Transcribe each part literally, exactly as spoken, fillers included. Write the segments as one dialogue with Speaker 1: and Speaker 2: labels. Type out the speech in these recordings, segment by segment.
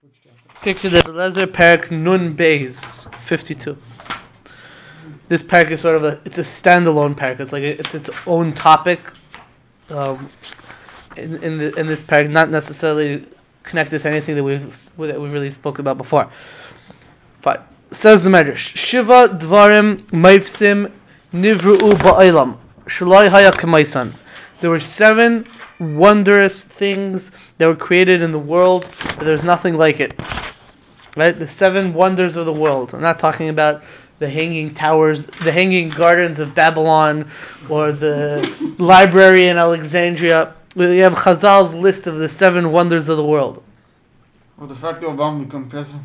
Speaker 1: Picture the Lezer Parak Nun Beis fifty-two. This parak is sort of a it's a standalone parak. It's like a, it's its own topic. Um, in in, the, in this parak, not necessarily connected to anything that we've that we really spoke about before. But says the Medrash: Shiva Dvarim Maifsim Nivru'u Ba'olam Shalai Haya K'maisan. There were seven wondrous things that were created in the world, but there's nothing like it. Right? The seven wonders of the world. I'm not talking about the hanging towers, the hanging gardens of Babylon, or the library in Alexandria. We have Chazal's list of the seven wonders of the world.
Speaker 2: Or the fact that Obama become president.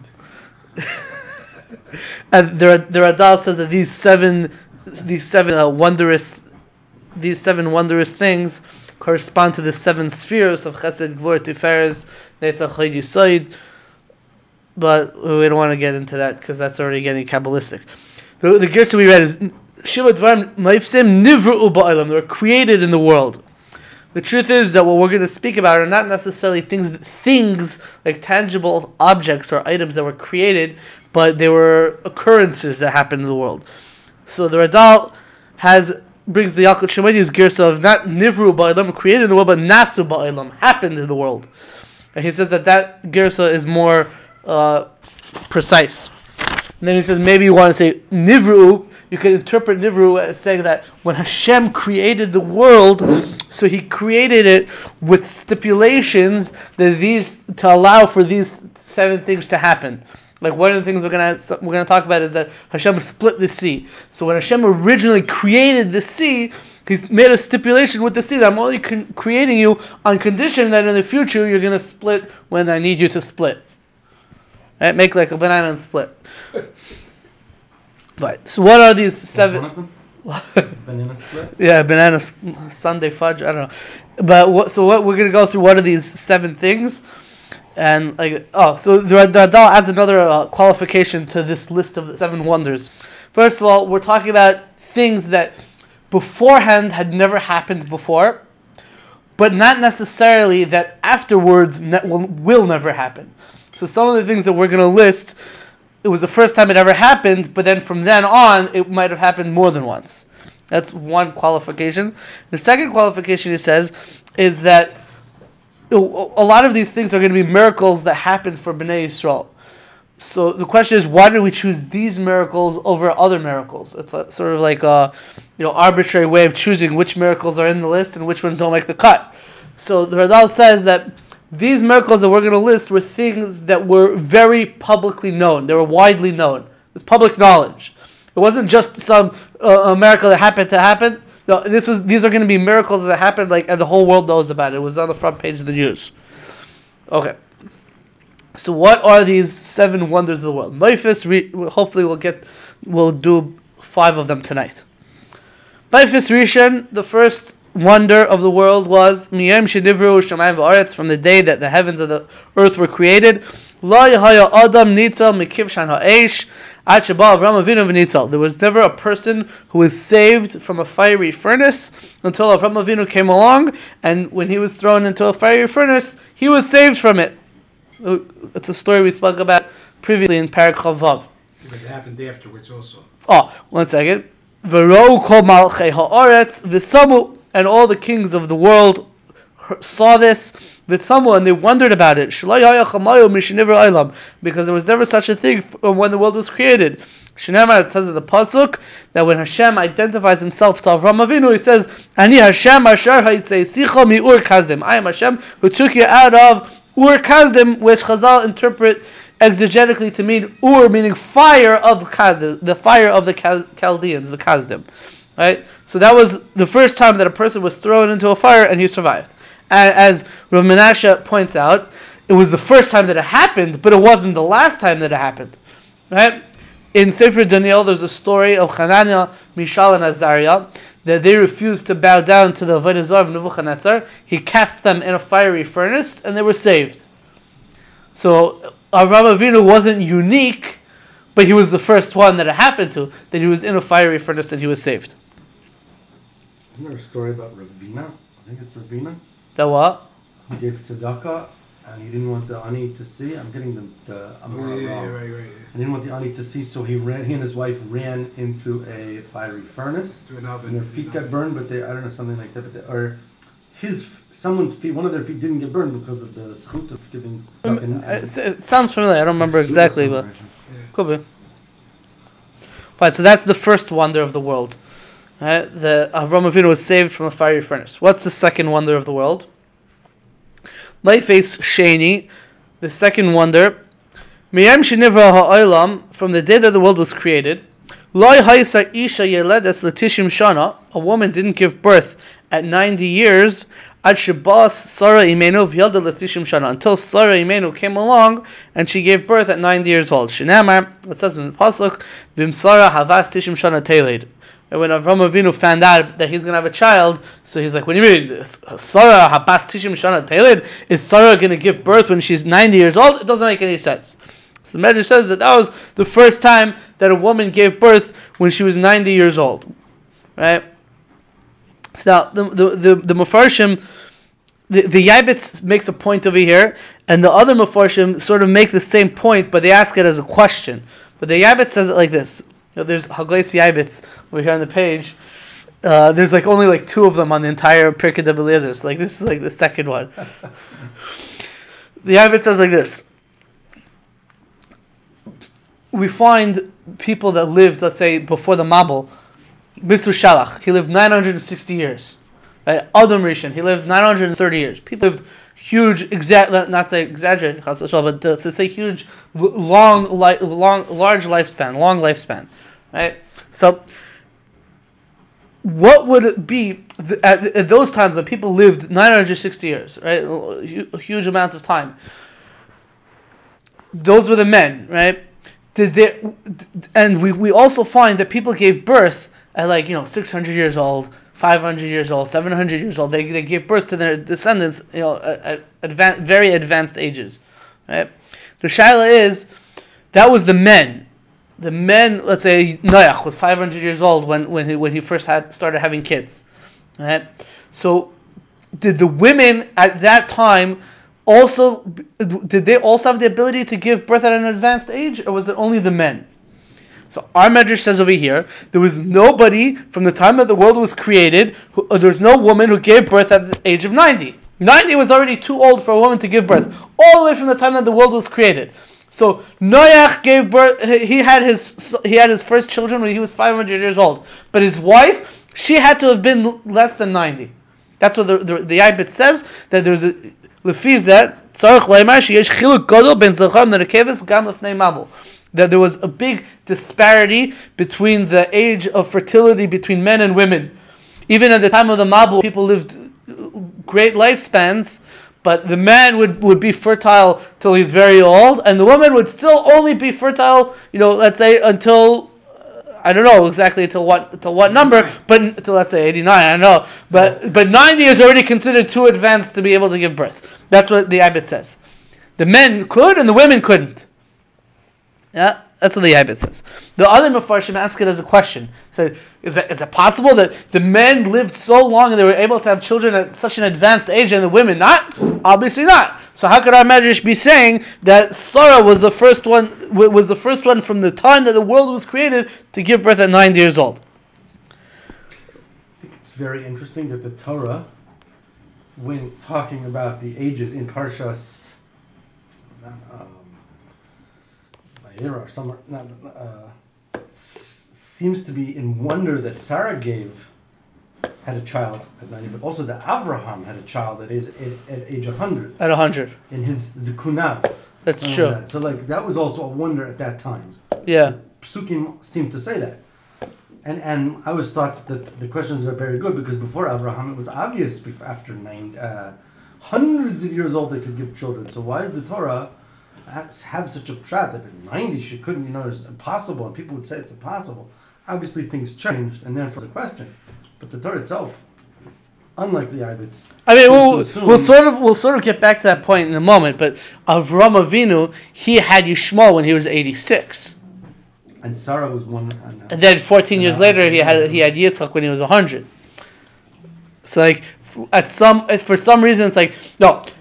Speaker 1: And the the Radal says that these seven, these seven uh, wondrous, these seven wondrous things correspond to the seven spheres of Chesed, Gvur, Tiferes, Netzach, Chod, Yesod. But we don't want to get into that because that's already getting Kabbalistic. The, the Gersa we read is Shiva Dvarim Maifsim Nivru'u Ba'olam. They were created in the world. The truth is that what we're going to speak about are not necessarily things, things like tangible objects or items that were created, but they were occurrences that happened in the world. So the Radal has brings the Yalkut Shemaidi's Gersa of not Nivru Ba'olam, created in the world, but Nasu Ba'olam, happened in the world. And he says that that Gersa is more uh, precise. And then he says maybe you want to say Nivru. You can interpret Nivru as saying that when Hashem created the world, so He created it with stipulations that these to allow for these seven things to happen. Like one of the things we're gonna we're gonna talk about is that Hashem split the sea. So when Hashem originally created the sea, He's made a stipulation with the sea that I'm only con- creating you on condition that in the future you're gonna split when I need you to split. Right? Make like a banana and split. Right. So what are these seven?
Speaker 2: Banana split?
Speaker 1: Yeah, banana Sunday fudge. I don't know. But what, so what we're gonna go through? What are these seven things? And like oh, so the Radal adds another uh, qualification to this list of the seven wonders. First of all, we're talking about things that beforehand had never happened before, but not necessarily that afterwards ne- will, will never happen. So some of the things that we're going to list, it was the first time it ever happened, but then from then on, it might have happened more than once. That's one qualification. The second qualification, he says, is that a lot of these things are going to be miracles that happened for Bnei Yisrael. So the question is, why did we choose these miracles over other miracles? It's a, sort of like a you know arbitrary way of choosing which miracles are in the list and which ones don't make the cut. So the Radal says that these miracles that we're going to list were things that were very publicly known. They were widely known. It was public knowledge. It wasn't just some uh, a miracle that happened to happen. No, this was. These are going to be miracles that happened, like, and the whole world knows about it. It was on the front page of the news. Okay. So, what are these seven wonders of the world? Maifis, re- hopefully, we'll get, we'll do five of them tonight. Maifis Rishon, the first wonder of the world was Miyem Shenivru Shamayim V'Aretz, from the day that the heavens and the earth were created. Lo Yahaya Adam Nitzal Mikivshan Ha'esh. There was never a person who was saved from a fiery furnace until Avraham Avinu came along, and when he was thrown into a fiery furnace, he was saved from it. It's a story we spoke about previously in Parak Chavav.
Speaker 3: It happened afterwards also.
Speaker 1: Oh, one second. V'rou kol malchei ha'aretz v'samu, and all the kings of the world saw this, v'samu, and they wondered about it. Shalai haya chamayu mishnivra olam, because there was never such a thing when the world was created. Shneimar, it says in the pasuk that when Hashem identifies Himself to Avraham Avinu, He says, "Ani Hashem asher ha'itzeisicha mi Ur Kasdim." I am Hashem who took you out of Ur Kasdim, which Chazal interpret exegetically to mean Ur, meaning fire of Kasdim, the fire of the Chaldeans, the Kasdim. Right? So that was the first time that a person was thrown into a fire and he survived. And as Rav Menashe points out, it was the first time that it happened, but it wasn't the last time that it happened. Right? In Sefer Daniel, there's a story of Hananiah, Mishael, and Azariah, that they refused to bow down to the Avodah Zarah of Nebuchadnezzar. He cast them in a fiery furnace, and they were saved. So Avraham Avinu wasn't unique, but he was the first one that it happened to, that he was in a fiery furnace and he was saved.
Speaker 2: Isn't there a story about Ravina? I think it's Ravina.
Speaker 1: That what?
Speaker 2: Who gave tzedakah,
Speaker 4: and he didn't want the ani to see. I'm getting the the
Speaker 3: Oh,
Speaker 4: Amora
Speaker 3: yeah, yeah,
Speaker 4: wrong.
Speaker 3: right, right.
Speaker 4: He didn't want the ani to see, so he ran. He and his wife ran into a fiery furnace,
Speaker 3: To an oven.
Speaker 4: and their feet got burned. But they, I don't know, something like that. But they, or his someone's feet, one of their feet didn't get burned because of the schut of giving.
Speaker 1: Um, It, it sounds familiar. I don't remember exactly, but
Speaker 3: Yeah.
Speaker 1: could be. Right, so that's the first wonder of the world. Right? The Avraham Avinu was saved from a fiery furnace. What's the second wonder of the world? Leifes Sheni, the second wonder. Miyam shenivra ha'olam, from the day that the world was created. Loi haisa isha yeledes letishim shana, a woman didn't give birth at ninety years. Ad shebas Sarah Imenu v'yalda letishim shana, until Sarah Imenu came along and she gave birth at ninety years old. Shenamar, it says in the pasuk, v'im Sarah havas tishim shana teled. And when Avraham Avinu found out that he's going to have a child, so he's like, when you mean Sarah habas tishim shana teled, is Sarah going to give birth when she's ninety years old? It doesn't make any sense. So the Medrash says that that was the first time that a woman gave birth when she was ninety years old, right? So now the the the, the Mefarshim, the the Yaibitz makes a point over here, and the other Mefarshim sort of make the same point, but they ask it as a question. But the Yaibitz says it like this. You know, there's Hagais Yaibitz over here on the page. Uh, there's like only like two of them on the entire Pirkei Eliezer. So like this is like the second one. The Yaibitz says like this. We find people that lived, let's say, before the Mabul. Mister Shalach, he lived nine hundred sixty years. Right? Adam Rishon, he lived nine hundred thirty years. People lived huge, exact, not to exaggerate, but to, to say huge, long, li- long, large lifespan, long lifespan. Right? So, what would it be at, at those times when people lived nine hundred sixty years, right? Huge amounts of time. Those were the men, right? Did they, and we, we also find that people gave birth at like, you know, six hundred years old, five hundred years old, seven hundred years old. They they gave birth to their descendants, you know, at, at advan- very advanced ages, right? The shaila is, that was the men. The men, let's say Noach was five hundred years old when, when he when he first had started having kids, right? So, did the women at that time also, did they also have the ability to give birth at an advanced age, or was it only the men? So our Medrash says over here, there was nobody from the time that the world was created, who, uh, there's no woman who gave birth at the age of ninety. ninety was already too old for a woman to give birth, all the way from the time that the world was created. So Noach gave birth, he had his he had his first children when he was five hundred years old. But his wife, she had to have been less than ninety. That's what the the, the Yaibit says, that there's a that there was a big disparity between the age of fertility between men and women. Even at the time of the Mabul, people lived great lifespans, but the man would, would be fertile till he's very old, and the woman would still only be fertile, you know, let's say until, I don't know exactly till what till what number, but until let's say eighty-nine, I don't know. But but ninety is already considered too advanced to be able to give birth. That's what the Ibit says. The men could and the women couldn't. Yeah, that's what the Ibit says. The other Mefarshim ask it as a question. So is it, is it possible that the men lived so long and they were able to have children at such an advanced age and the women not? Obviously not. So how could our Medrash be saying that Sarah was the first one was the first one from the time that the world was created to give birth at ninety years old?
Speaker 4: I think it's very interesting that the Torah, when talking about the ages in Parshas, um, Vayera or somewhere, not, uh, seems to be in wonder that Sarah gave had a child at ninety, but also that Avraham had a child at age at, at age one hundred.
Speaker 1: At one hundred.
Speaker 4: In his Zikunav.
Speaker 1: That's true.
Speaker 4: That. So like that was also a wonder at that time.
Speaker 1: Yeah.
Speaker 4: Psukim seemed to say that. And and I always thought that the questions are very good because before Avraham it was obvious before, after nine, uh, hundreds of years old they could give children. So why is the Torah have such a pshat that at ninety she couldn't, you know, it's impossible, and people would say it's impossible. Obviously things changed, and then for the question. But the Torah itself, unlike the Ibit,
Speaker 1: I mean, we'll, we'll sort of we'll sort of get back to that point in a moment. But Avraham Avinu, he had Yishmael when he was eighty-six,
Speaker 4: and Sarah was one. And, uh,
Speaker 1: and then fourteen years later, he had he had Yitzchak when he was one hundred. So, like, at some for some reason, it's like no.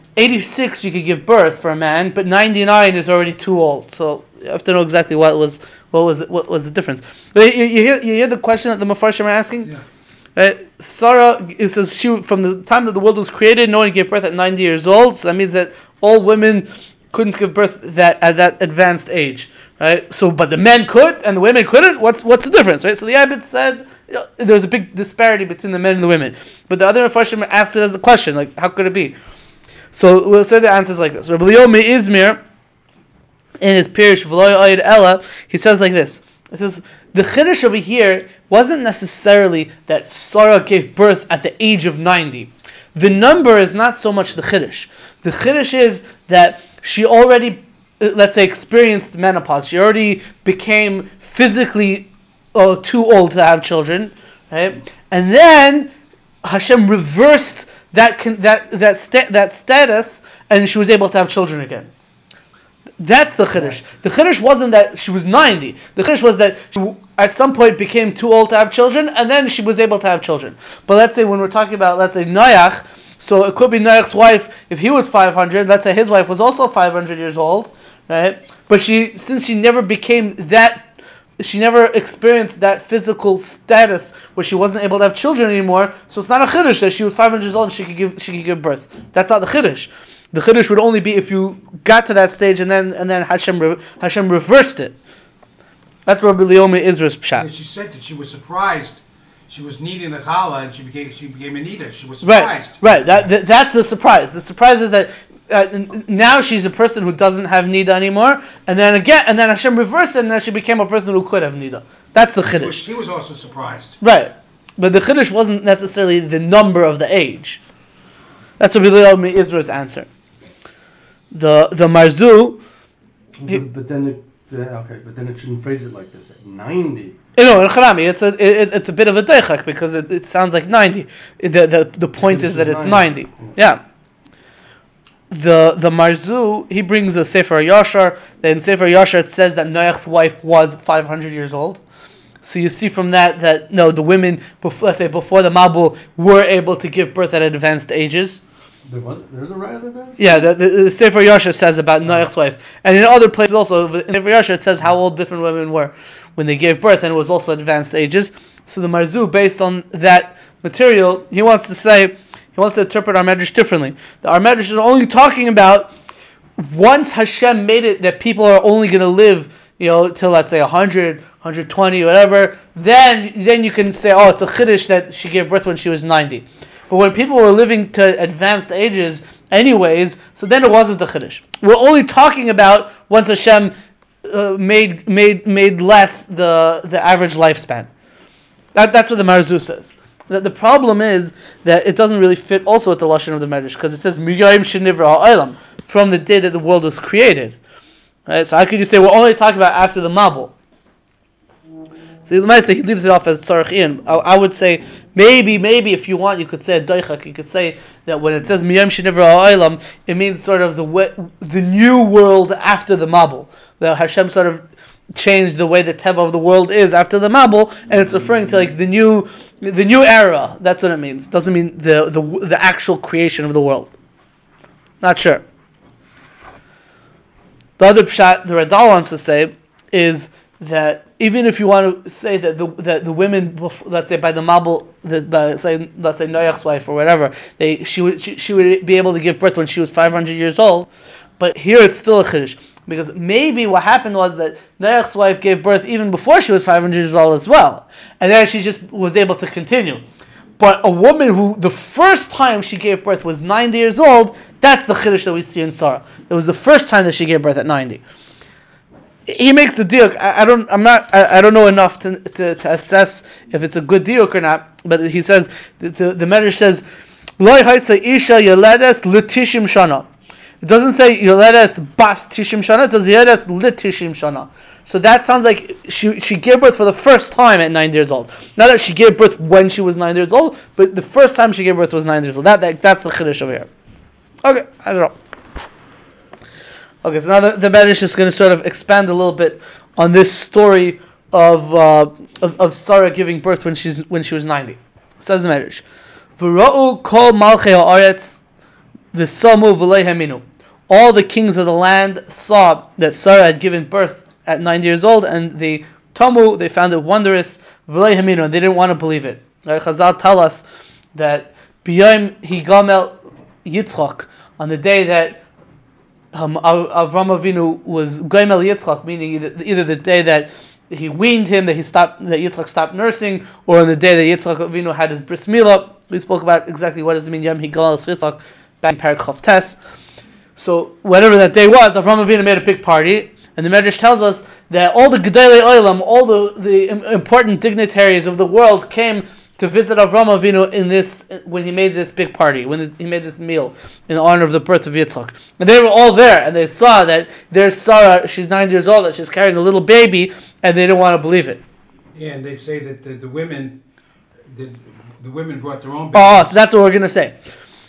Speaker 1: eighty-six you could give birth for a man, but ninety-nine is already too old. So you have to know exactly what was what was the, what was the difference. But you, you hear you hear the question that the Mefarshim are asking.
Speaker 3: Yeah.
Speaker 1: Right? Sarah, it says she from the time that the world was created, no one gave birth at ninety years old. So that means that all women couldn't give birth that at that advanced age, right? So, but the men could and the women couldn't. What's what's the difference, right? So the Abbot said you know, there's a big disparity between the men and the women. But the other Mefarshim asked it as a question, like how could it be? So we'll say the answers like this. Rabbi Leo Me'izmir, in his Pirish V'lo Ya'id Ella, he says like this. It says the chiddush over here wasn't necessarily that Sarah gave birth at the age of ninety. The number is not so much the chiddush. The chiddush is that she already, let's say, experienced menopause. She already became physically uh, too old to have children, right? And then Hashem reversed that that that sta- that status, and she was able to have children again. That's the chiddush. The chiddush wasn't that she was ninety. The chiddush was that she at some point became too old to have children, and then she was able to have children. But let's say when we're talking about, let's say Noach, so it could be Noach's wife, if he was five hundred, let's say his wife was also five hundred years old, right? But she, since she never became that, she never experienced that physical status where she wasn't able to have children anymore, so it's not a chiddush that she was five hundred years old and she could give she could give birth. That's not the chiddush. The chiddush would only be if you got to that stage and then and then Hashem re, Hashem reversed it. That's Rabbi Leo Me'izmir's pshat.
Speaker 3: She said that she was surprised. She was kneading the challah and she became she became a kneader. She was surprised.
Speaker 1: Right, right. That, that that's the surprise. The surprise is that uh, now she's a person who doesn't have nida anymore, and then again, and then Hashem reversed it, and then she became a person who could have nida. That's the chiddush.
Speaker 3: She was also surprised.
Speaker 1: Right, but the chiddush wasn't necessarily the number of the age. That's Rabbi Leo Me'izmir's answer. The the Marzu, he,
Speaker 4: but then the, the okay, but then it shouldn't phrase it like this. At ninety.
Speaker 1: You know, in Harami, it's a it, it's a bit of a deichak because it, it sounds like ninety. The the the point is that it's ninety. Yeah. The the Marzu, he brings a Sefer Yashar. Then in Sefer Yashar it says that Noach's wife was five hundred years old. So you see from that that no, the women before, let's say before the Mabul were able to give birth at advanced ages.
Speaker 4: There was, there's a riot of that?
Speaker 1: Yeah, the, the, the Sefer Yashar says about Noach's wife. And in other places also, in Sefer Yashar it says how old different women were when they gave birth, and it was also advanced ages. So the Marzu, based on that material, he wants to say, he wants to interpret our Medrash differently. The, our Medrash is only talking about once Hashem made it that people are only going to live, you know, till let's say one hundred, one hundred twenty, whatever, then then you can say, oh, it's a chiddush that she gave birth when she was ninety. But when people were living to advanced ages anyways, so then it wasn't the chiddush. We're only talking about once Hashem uh, made made made less the the average lifespan. That that's what the Marzu says. That the problem is that it doesn't really fit also with the lashon of the Medrash, because it says Miyayim Shenivra Ha'olam, from the day that the world was created. Right? So how could you say we're only talking about after the Mabul? So you might say he leaves it off as tzarich in. I, I would say maybe, maybe if you want, you could say a doichak. You could say that when it says miyam shenivra ha'olam, it means sort of the way, the new world after the Mabul. That Hashem sort of changed the way the teva of the world is after the Mabul, and it's referring to like the new, the new era. That's what it means. It doesn't mean the the the actual creation of the world. Not sure. The other pshat the Radal wants to say is that even if you want to say that the that the women, let's say by the Mabul, the, by, say let's say Noach's wife or whatever, they she would she, she would be able to give birth when she was five hundred years old, but here it's still a chiddush, because maybe what happened was that Noach's wife gave birth even before she was five hundred years old as well, and then she just was able to continue. But a woman who the first time she gave birth was ninety years old, that's the chiddush that we see in Sarah. It was the first time that she gave birth at ninety. He makes the diuk. I, I don't. I'm not. I, I don't know enough to, to to assess if it's a good diuk or not. But he says the the, the Medrash says, "Loi haisa isha yoledes litishim shana." It doesn't say yoledes bas tishim shana. It says yoledes litishim shana. So that sounds like she she gave birth for the first time at nine years old. Not that she gave birth when she was nine years old, but the first time she gave birth was nine years old. That, that that's the chiddush over here. Okay, I don't know. Okay, so now the, the Medrash is going to sort of expand a little bit on this story of uh, of, of Sarah giving birth when she's when she was ninety. Says the Medrash, "V'ra'u kol malchei haaretz V'samu v'lei haminu. All the kings of the land saw that Sarah had given birth at ninety years old, and they tamu, they found it wondrous. V'lei haminu, and they didn't want to believe it. Right? Chazal tell us that b'yom higamel Yitzchak, on the day that um, Avram Avinu was Goimel Yitzchak, meaning either, either the day that he weaned him, that he stopped, that Yitzchak stopped nursing, or on the day that Yitzchak Avinu had his bris milah. We spoke about exactly what does it mean Yom Higamel Yitzchak back in Parak Chav Tes. So whatever that day was, Avram Avinu made a big party, and the Medrash tells us that all the Gedolei Olam, all the, the important dignitaries of the world came to visit Avram Avinu in this when he made this big party, when he made this meal in honor of the birth of Yitzchak. And they were all there, and they saw that there's Sarah, she's nine years old, and she's carrying a little baby, and they didn't want to believe it.
Speaker 3: Yeah, and they say that the, the women, the, the women brought their own
Speaker 1: Oh,
Speaker 3: babies.
Speaker 1: so that's what we're going to say.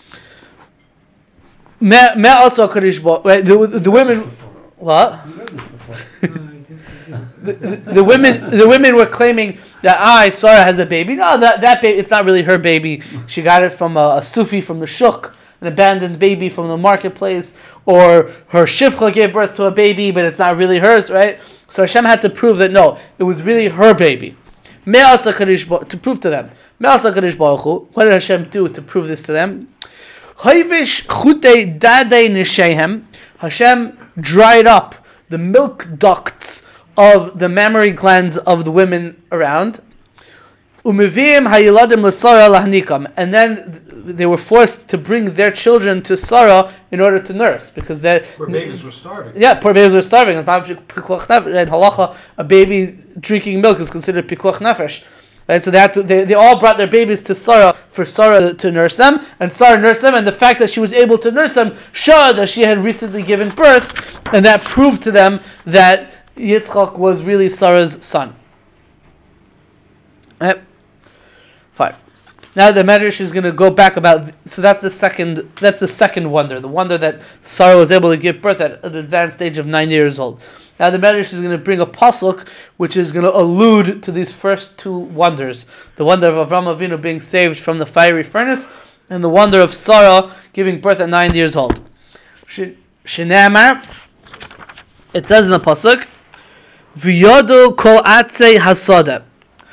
Speaker 1: Me, me also Kadosh Baruch- right, the, the women, what?
Speaker 4: You read this before.
Speaker 1: The, the, the women, the women were claiming that I, Sarah, has a baby. No, that that baby, it's not really her baby. She got it from a, a Sufi from the shuk, an abandoned baby from the marketplace, or her shivcha gave birth to a baby, but it's not really hers, right? So Hashem had to prove that no, it was really her baby. Me'asa Kadosh Baruch- to prove to them. Me'asa Kadosh Baruch Hu, what did Hashem do to prove this to them? Hayvish chutei dadei nishehem. Hashem dried up the milk ducts of the mammary glands of the women around. Umivim hayiladim l'Sara lahnikam, and then they were forced to bring their children to Sarah in order to nurse, because they
Speaker 3: Where babies were starving.
Speaker 1: yeah, poor babies were starving. In halacha, a baby drinking milk is considered pikuach nefesh. Right, so they had to, they, they all brought their babies to Sarah for Sarah to nurse them, and Sarah nursed them, and the fact that she was able to nurse them showed that she had recently given birth, and that proved to them that Yitzchak was really Sarah's son. Right? Fine. Now the Medrash is going to go back about. So that's the second. That's the second wonder. The wonder that Sarah was able to give birth at an advanced age of nine years old. Now the Medrash is going to bring a pasuk which is going to allude to these first two wonders: the wonder of Avram Avinu being saved from the fiery furnace, and the wonder of Sarah giving birth at nine years old. Shenamar. It says in the pasuk, "V'yodu kol atzei hasada."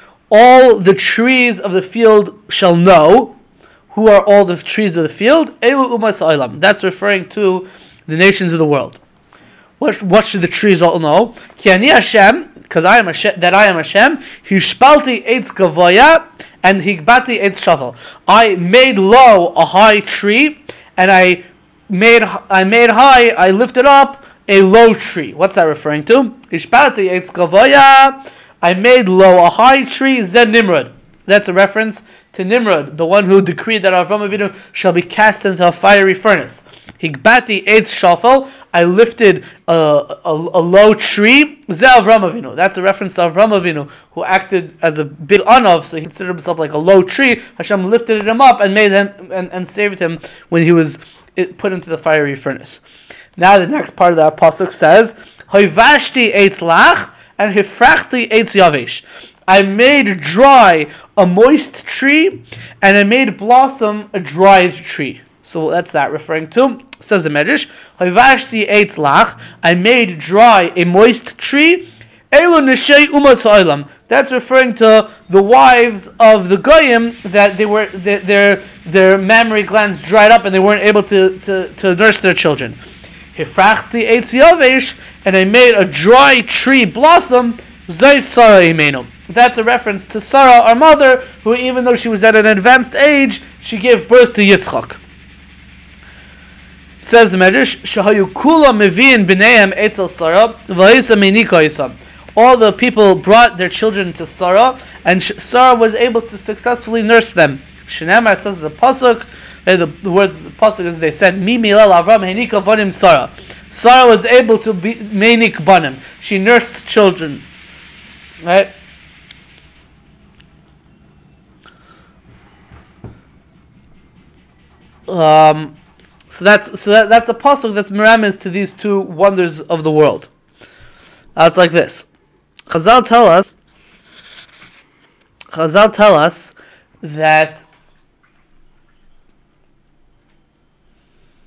Speaker 1: All the trees of the field shall know. Who are all the trees of the field? Elu umas ha'olam. That's referring to the nations of the world. What, what should the trees all know? Ki ani Hashem, because I am Hashem, that I am Hashem. Hishpalti eitz gavoya and higbati eitz shavel. I made low a high tree, and I made I made high. I lifted up a low tree. What's that referring to? Hishpalti eitz gavoya. I made low a high tree, Zed Nimrod. That's a reference to Nimrod, the one who decreed that Avram Avinu shall be cast into a fiery furnace. Higbati eitz shafel. I lifted a, a, a low tree, Zed Avram Avinu. That's a reference to Avram Avinu, who acted as a big anav, so he considered himself like a low tree. Hashem lifted him up and made him and, and saved him when he was put into the fiery furnace. Now the next part of that pasuk says, Hoivashti eitz lach and hifrachti eitz yavesh. I made dry a moist tree, and I made blossom a dried tree. So that's that referring to. Says the Medrash, Hoivashti eitz lach. I made dry a moist tree. Elu neshei umas ha'olam. That's referring to the wives of the goyim that they were their their, their mammary glands dried up and they weren't able to, to, to nurse their children. Hifrachti eitz yavesh, and I made a dry tree blossom. Zay Sarah imenu. That's a reference to Sarah, our mother, who even though she was at an advanced age, she gave birth to Yitzchak. It says the Medrash, Shahayu kula meviin b'neihem etzel Sarah v'hisa meinika yisam. All the people brought their children to Sarah, and Sarah was able to successfully nurse them. Shenamar, it says in the pasuk. The, the words of the pasuk is they said, "Mi milal Avram heinika banim Sarah." Sarah was able to be meinik banim. She nursed children, right? Um, so that's so that, that's a pasuk that's miramis to these two wonders of the world. Uh, it's like this. Chazal tell us. Chazal tell us that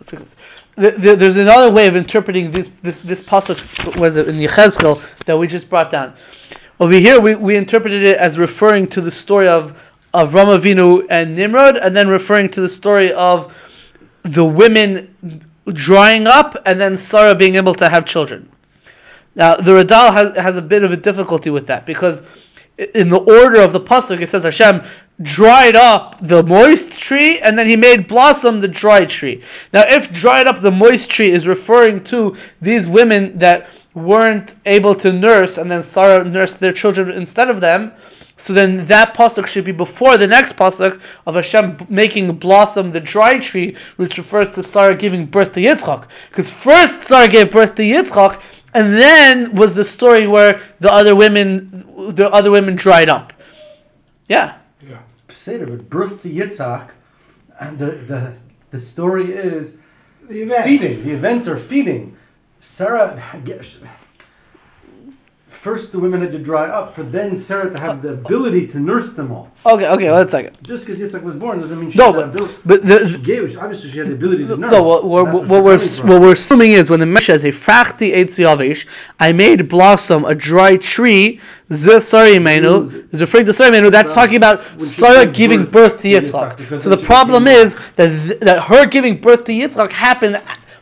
Speaker 1: the, the, there's another way of interpreting this this this pasuk was it in Yechezkel that we just brought down. Over here, we, we interpreted it as referring to the story of of Ram Avinu and Nimrod, and then referring to the story of the women drying up, and then Sarah being able to have children. Now, the Radal has has a bit of a difficulty with that, because in the order of the pasuk, it says Hashem dried up the moist tree, and then He made blossom the dry tree. Now, if dried up the moist tree is referring to these women that weren't able to nurse, and then Sarah nursed their children instead of them, so then that pasuk should be before the next pasuk of Hashem making blossom the dry tree, which refers to Sarah giving birth to Yitzchak. Because first Sarah gave birth to Yitzchak, and then was the story where the other women, the other women dried up. Yeah.
Speaker 3: Yeah.
Speaker 4: Seder, but birth to Yitzhak, and the, the the story is
Speaker 3: The event.
Speaker 4: feeding. The events are feeding. Sarah, first the women had to dry up, for then Sarah to have the ability to nurse them all.
Speaker 1: Okay, okay, well, let's take it.
Speaker 4: Just because Yitzhak was born doesn't mean she
Speaker 1: No,
Speaker 4: had
Speaker 1: but,
Speaker 4: the ability.
Speaker 1: but the,
Speaker 4: She gave, obviously she had the ability to nurse.
Speaker 1: no, what, what,
Speaker 4: That's
Speaker 1: what,
Speaker 4: what
Speaker 1: we're
Speaker 4: you're coming from.
Speaker 1: what we're assuming is when the Mesh says, "Frachti eitz yavish," I made blossom a dry tree. Ze Sarah Imenu is referring to Sarah Imenu. That's talking about
Speaker 4: When she
Speaker 1: Sarah
Speaker 4: gave
Speaker 1: giving
Speaker 4: birth
Speaker 1: birth to
Speaker 4: to
Speaker 1: Yitzchak.
Speaker 4: Yitzhak, because
Speaker 1: So
Speaker 4: when
Speaker 1: the
Speaker 4: she
Speaker 1: problem
Speaker 4: became-
Speaker 1: is that th- that her giving birth to Yitzchak happened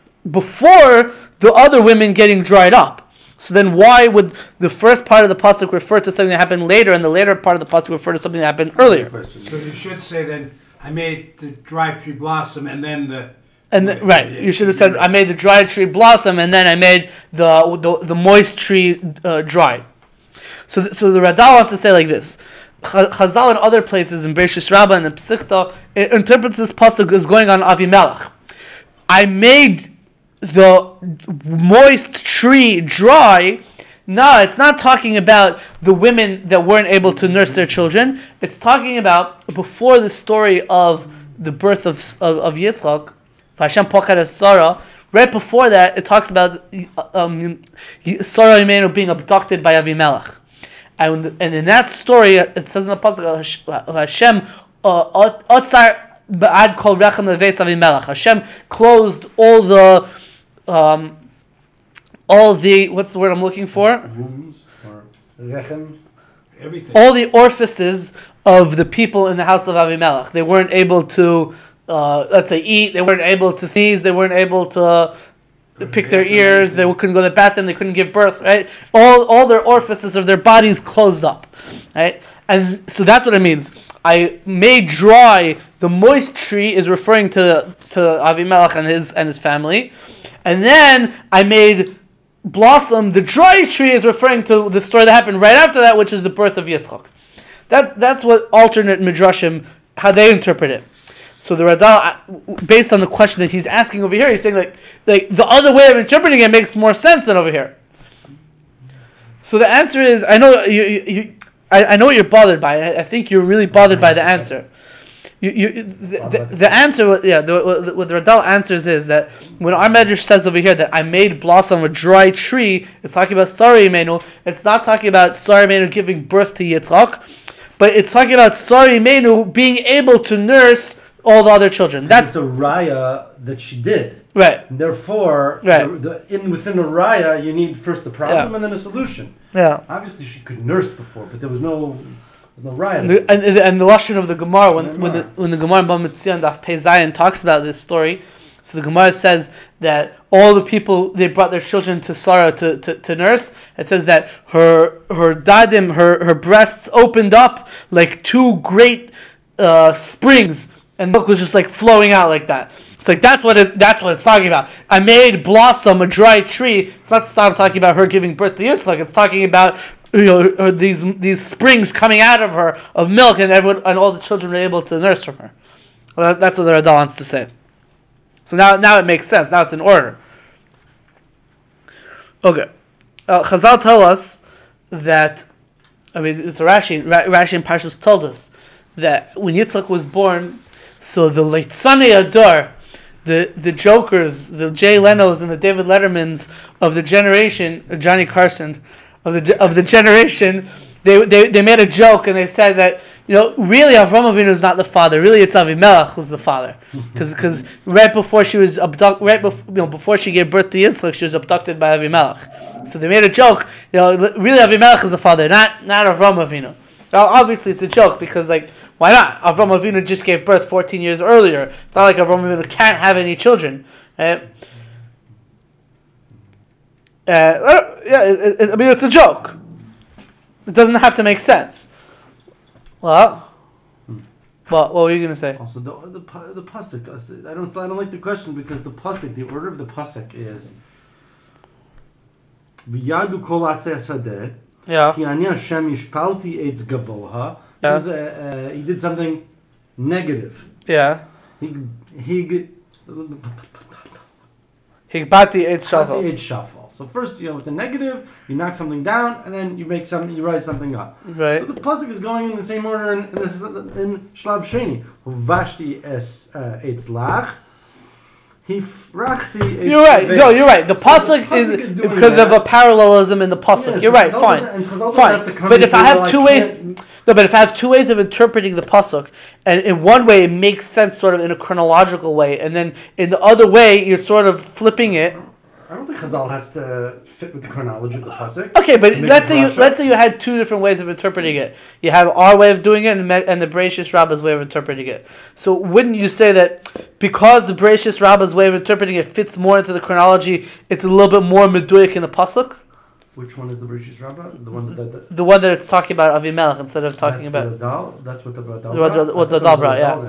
Speaker 1: before the other women getting dried up. So then why would the first part of the pasuk refer to something that happened later, and the later part of the pasuk refer to something that happened earlier?
Speaker 3: So you should say then, I made the dry tree blossom, and then the...
Speaker 1: And th- right, you should have said, "I made the dry tree blossom, and then I made the the, the moist tree uh, dry." So, th- so the Radal wants to say like this: Ch- Chazal in other places in Beishis Rabbah and in Pesikta, it interprets this pasuk as going on Avimelech. I made the moist tree dry. No, it's not talking about the women that weren't able to nurse their children. It's talking about before the story of the birth of of, of Yitzchak, Hashem Pokad of Sarah. Right before that, it talks about um, Sarah Imenu being abducted by Avimelech, and and in that story, it says in the pasuk, Hashem Otzar Ba'ad Kol Rechem Leveis Avimelech. Hashem closed all the um, all the what's the word I'm looking for?
Speaker 4: Wombs or rechem.
Speaker 3: Everything.
Speaker 1: All the orifices of the people in the house of Avimelech. They weren't able to, uh, let's say, eat. They weren't able to sneeze. They weren't able to pick their ears. They couldn't go to the bathroom. They couldn't give birth. Right? All all their orifices of their bodies closed up. Right? And so that's what it means. I made dry the moist tree is referring to to Avimelech and his and his family, and then I made blossom the dry tree is referring to the story that happened right after that, which is the birth of Yitzchak. That's that's what alternate midrashim how they interpret it. So the Radal, based on the question that he's asking over here, he's saying like like the other way of interpreting it makes more sense than over here. So the answer is, I know you, you, you I, I know what you're bothered by. I, I think you're really bothered by the answer. You, you, the, the, the answer, yeah, the, what the Radal answers is that when our Medrash says over here that I made blossom a dry tree, it's talking about Sarah Imenu. It's not talking about Sarah Imenu giving birth to Yitzchak, but it's talking about Sarah Imenu being able to nurse all the other children. That's
Speaker 4: the raya that she did.
Speaker 1: right.
Speaker 4: And therefore,
Speaker 1: Right.
Speaker 4: the, the, in within the raya, you need first the problem
Speaker 1: Yeah.
Speaker 4: and then a solution.
Speaker 1: Yeah.
Speaker 4: Obviously, she could nurse before, but there was no, there was no raya.
Speaker 1: And the, and, the- and the lashon of the Gemara when when the
Speaker 4: Gemara.
Speaker 1: when the Gemara in Bava Metzia and Daf Pei Zayin talks about this story, so the Gemara says that all the people they brought their children to Sarah to, to, to nurse. It says that her her dadim her her breasts opened up like two great uh, springs, and milk was just like flowing out like that. It's like that's what it that's what it's talking about. I made blossom a dry tree. It's not stop talking about her giving birth to Yitzchak. It's talking about you know her, these these springs coming out of her of milk, and everyone and all the children were able to nurse from her. Well, that, that's what the Radal wants to say. So now now it makes sense. Now it's in order. Okay, uh, Chazal tell us that I mean it's a Rashi. Ra- Rashi and Parshas told us that when Yitzchak was born, so the Leitzanei Adar, the the jokers, the Jay Leno's and the David Lettermans of the generation, uh, Johnny Carson, of the ge- of the generation, they, they they made a joke and they said that, you know, really Avram Avinu is not the father. Really, it's Avimelech who's the father, because right before she was abducted, right before you know before she gave birth to Yitzchak, she was abducted by Avimelech. So they made a joke. You know, really Avimelech is the father, not not Avram Avinu. Now, obviously, it's a joke because, like, why not? Avram Avinu just gave birth fourteen years earlier. It's not like Avram Avinu can't have any children, right? Uh, yeah, it, it, I mean, it's a joke. It doesn't have to make sense. Well, what, what were you gonna say?
Speaker 4: Also, the the pu- the pasuk. I don't I don't like the question because the pasuk, the order of the pasuk is v'yadu kol atzei sadeh.
Speaker 1: Yeah.
Speaker 4: Ki ani Hashem yishpalti eitz gavoha.
Speaker 1: Yeah.
Speaker 4: Says, uh, uh, he did something negative.
Speaker 1: Yeah.
Speaker 4: He he
Speaker 1: Higbati eitz shafal.
Speaker 4: Eight shafal. So first, you know, with the negative, you knock something down, and then you make some, you rise something up.
Speaker 1: Right.
Speaker 4: So the pasuk is going in the same order in, in, this, in Shlav Sheni. Vashti es eitz lach. Hifrachti.
Speaker 1: You're right. No, you're right. The
Speaker 4: So
Speaker 1: pasuk,
Speaker 4: the
Speaker 1: is,
Speaker 4: pasuk is doing
Speaker 1: because
Speaker 4: that.
Speaker 1: of a parallelism in the pasuk.
Speaker 4: Yes,
Speaker 1: You're right.
Speaker 4: Chazal
Speaker 1: Fine.
Speaker 4: doesn't- and Chazal doesn't
Speaker 1: Fine.
Speaker 4: have to come
Speaker 1: But
Speaker 4: and
Speaker 1: if
Speaker 4: say,
Speaker 1: I have
Speaker 4: well, I
Speaker 1: two ways,
Speaker 4: can't-
Speaker 1: no, but if I have two ways of interpreting the pasuk, and in one way it makes sense, sort of in a chronological way, and then in the other way you're sort of flipping it.
Speaker 4: I don't think Chazal has to fit with the chronology of the pasuk.
Speaker 1: Okay, but
Speaker 4: to make
Speaker 1: let's
Speaker 4: a
Speaker 1: say you
Speaker 4: drasha.
Speaker 1: let's say you had two different ways of interpreting it. You have our way of doing it and, me- and the Bereshis Rabbah's way of interpreting it. So wouldn't you say that because the Bereshis Rabbah's way of interpreting it fits more into the chronology, it's a little bit more meduic in the pasuk?
Speaker 4: Which one is the Bereshis Rabbah? The one that, that, that
Speaker 1: The one that it's talking about Avimelech instead of talking
Speaker 4: that's
Speaker 1: about.
Speaker 4: the Radal. That's what the Radal.
Speaker 1: What the- what the Radal brought, yeah.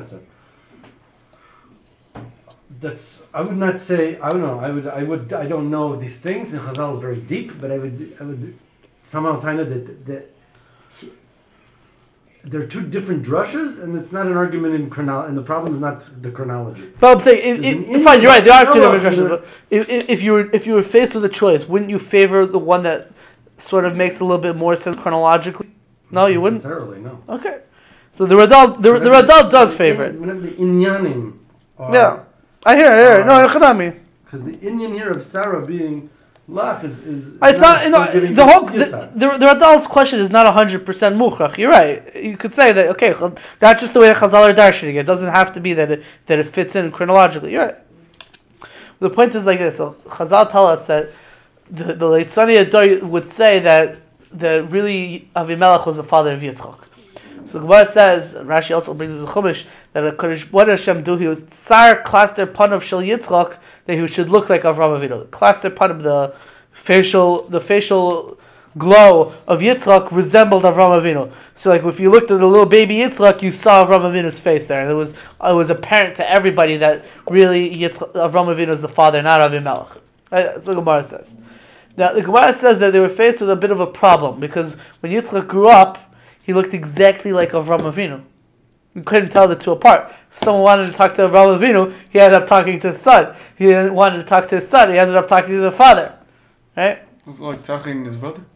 Speaker 4: That's. I would not say. I don't know. I would. I would. I don't know these things. And Chazal is very deep, but I would. I would somehow kind of that that. he- They're two different drushes, and it's not an argument in chronology. And the problem is not the chronology.
Speaker 1: But I'm saying, if,
Speaker 4: There's an
Speaker 1: if, fine, you're right. There are two
Speaker 4: no,
Speaker 1: different
Speaker 4: no,
Speaker 1: versions. But if, if if you were if you were faced with a choice, wouldn't you favor the one that sort of makes a little bit more sense chronologically? No, you wouldn't.
Speaker 4: Necessarily, no.
Speaker 1: Okay, so the Radal the, the Radal does favor it.
Speaker 4: Whenever the inyanim. Are,
Speaker 1: Yeah, I hear, I hear. it. No,
Speaker 4: Uh,
Speaker 1: Echanami.
Speaker 4: Because the Indian here of Sarah being lach is is.
Speaker 1: It's not, no,
Speaker 4: giving
Speaker 1: the whole,
Speaker 4: Yitzhak.
Speaker 1: the, the, the Radal's question is not one hundred percent muchach. You're right. You could say that, okay, that's just the way the Chazal are darshaning. It doesn't have to be that it, that it fits in chronologically. You're right. The point is like this. So Chazal tell us that the, the Leitzani Ador would say that, that really Avimelech was the father of Yitzchak. So the Gemara says, and Rashi also brings us a chumash, that a Kodesh, what did Hashem do? He was tsar cluster panav shel Yitzchak, that he should look like Avram Avinu. Cluster panav, the facial, the facial glow of Yitzchak resembled Avram Avinu. So, like, if you looked at the little baby Yitzchak, you saw Avram Avinu's face there, and it was it was apparent to everybody that really Yitzchak, Avram Avinu is the father, not Avimelech. Right? That's what the Gemara says. Now, the Gemara says that they were faced with a bit of a problem because when Yitzchak grew up, he looked exactly like Avram Avinu. You couldn't tell the two apart. If someone wanted to talk to Avram Avinu, he ended up talking to his son. If he wanted to talk to his son, he ended up talking to the father. Right?
Speaker 2: It's like talking his brother.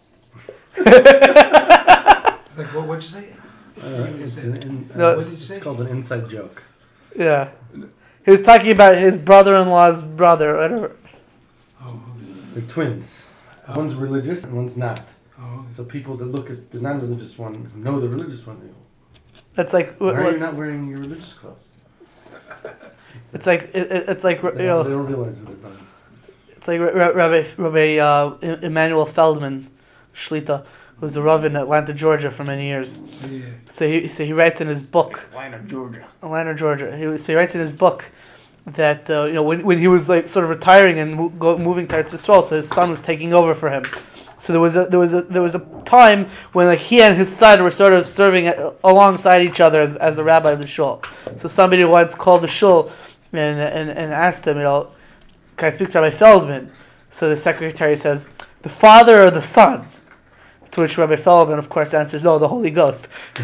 Speaker 3: Like, what, what'd you say?
Speaker 4: Uh, it's an, in, uh,
Speaker 1: No.
Speaker 3: What did you
Speaker 4: it's
Speaker 3: say?
Speaker 4: called an inside joke.
Speaker 1: Yeah. He was talking about his brother-in-law's brother, whatever.
Speaker 3: Oh,
Speaker 4: They're twins. One's religious and one's not.
Speaker 3: oh,
Speaker 4: So people that look at the non-religious one know the religious one. They go,
Speaker 1: That's like
Speaker 4: why are you
Speaker 1: what's-
Speaker 4: not wearing your religious clothes?
Speaker 1: it's like it, it- it's like you
Speaker 4: They,
Speaker 1: know
Speaker 4: they don't realize what they've done.
Speaker 1: it's like Ra- Rabbi Rabbi uh, Emmanuel Feldman, Shlita, who's a rav in Atlanta, Georgia, for many years.
Speaker 3: yeah.
Speaker 1: So he so he writes in his book.
Speaker 2: Atlanta, Georgia.
Speaker 1: Atlanta, Georgia. He, so he writes in his book that uh, you know when, when he was like sort of retiring and mo- go, moving to Eretz Yisrael, so his son was taking over for him. So there was a there was a there was a time when like he and his son were sort of serving a- alongside each other as, as the rabbi of the shul. So somebody once called the shul and and, and asked him, you know, can I speak to Rabbi Feldman? So the secretary says, the father or the son? To which Rabbi Feldman, of course, answers, no, the Holy Ghost.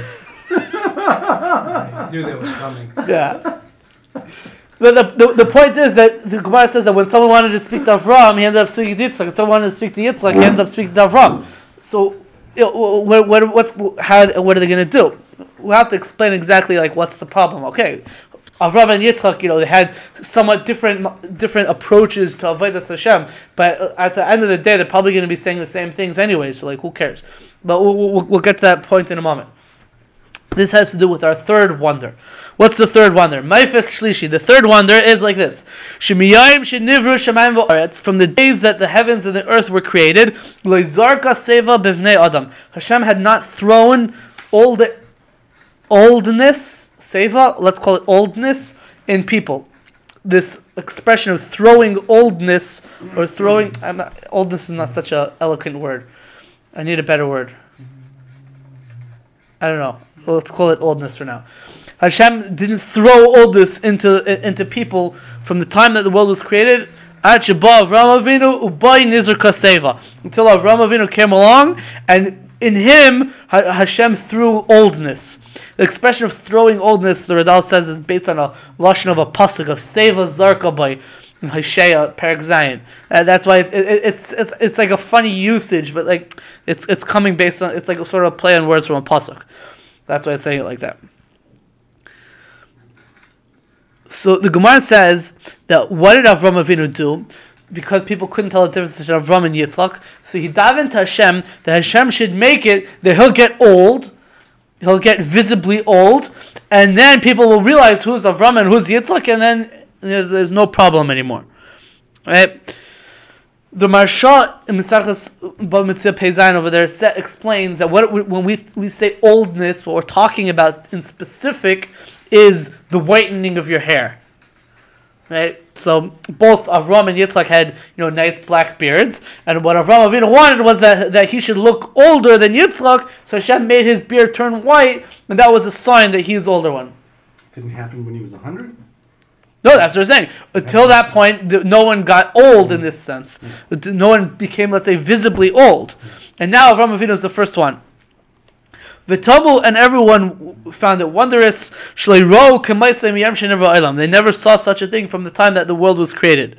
Speaker 3: I knew that was coming.
Speaker 1: Yeah. But the, the the point is that the Gemara says that when someone wanted to speak to Avram, he ended up speaking to Yitzchak. If someone wanted to speak to Yitzchak, he ended up speaking to Avram. So, you know, what, what, what's, how, what are they going to do? We have to explain exactly, like, what's the problem. Okay, Avram and Yitzchak, you know, they had somewhat different different approaches to Avodas Hashem, but at the end of the day, they're probably going to be saying the same things anyway, so, like, who cares? But we'll, we'll, we'll get to that point in a moment. This has to do with our third wonder. What's the third wonder? Maifes Shlishi. The third wonder is like this. Shemiyayim shenivru shamayim v'aretz. From the days that the heavens and the earth were created, Leizarka seva bevnei Adam. Hashem had not thrown old, oldness, seva, let's call it oldness, in people. This expression of throwing oldness, or throwing, I'm not, oldness is not such an eloquent word. I need a better word. I don't know. Well, let's call it oldness for now. Hashem didn't throw oldness into into people from the time that the world was created until Avraham Avinu came along, and in him Hashem threw oldness. The expression of throwing oldness, the Radal says, is based on a lashon of a pasuk of Seva Zarka by in Hosea Perek Zayin. And that's why it, it, it's it's it's like a funny usage, but like it's it's coming based on, it's like a sort of play on words from a pasuk. That's why I'm saying it like that. So the Gemara says that what did Avram Avinu do? Because people couldn't tell the difference between Avram and Yitzchak, so he davened to Hashem that Hashem should make it that he'll get old, he'll get visibly old, and then people will realize who's Avram and who's Yitzchak, and then you know, there's no problem anymore. Right? The Marsha in Mesachas Bava Metzia Pei Zayin over there set, explains that what we, when we we say oldness, what we're talking about in specific is the whitening of your hair. Right? So both Avram and Yitzchak had, you know, nice black beards, and what Avram Avinu wanted was that that he should look older than Yitzchak, so Hashem made his beard turn white, and that was a sign that he's the older one.
Speaker 4: Didn't happen when he was a hundred.
Speaker 1: No, that's what I'm saying. Until that point, no one got old in this sense. No one became, let's say, visibly old. And now Avram Avinu is the first one. V'tabu, and everyone found it wondrous. Shleiro k'maisei miyam shenivra olam. They never saw such a thing from the time that the world was created.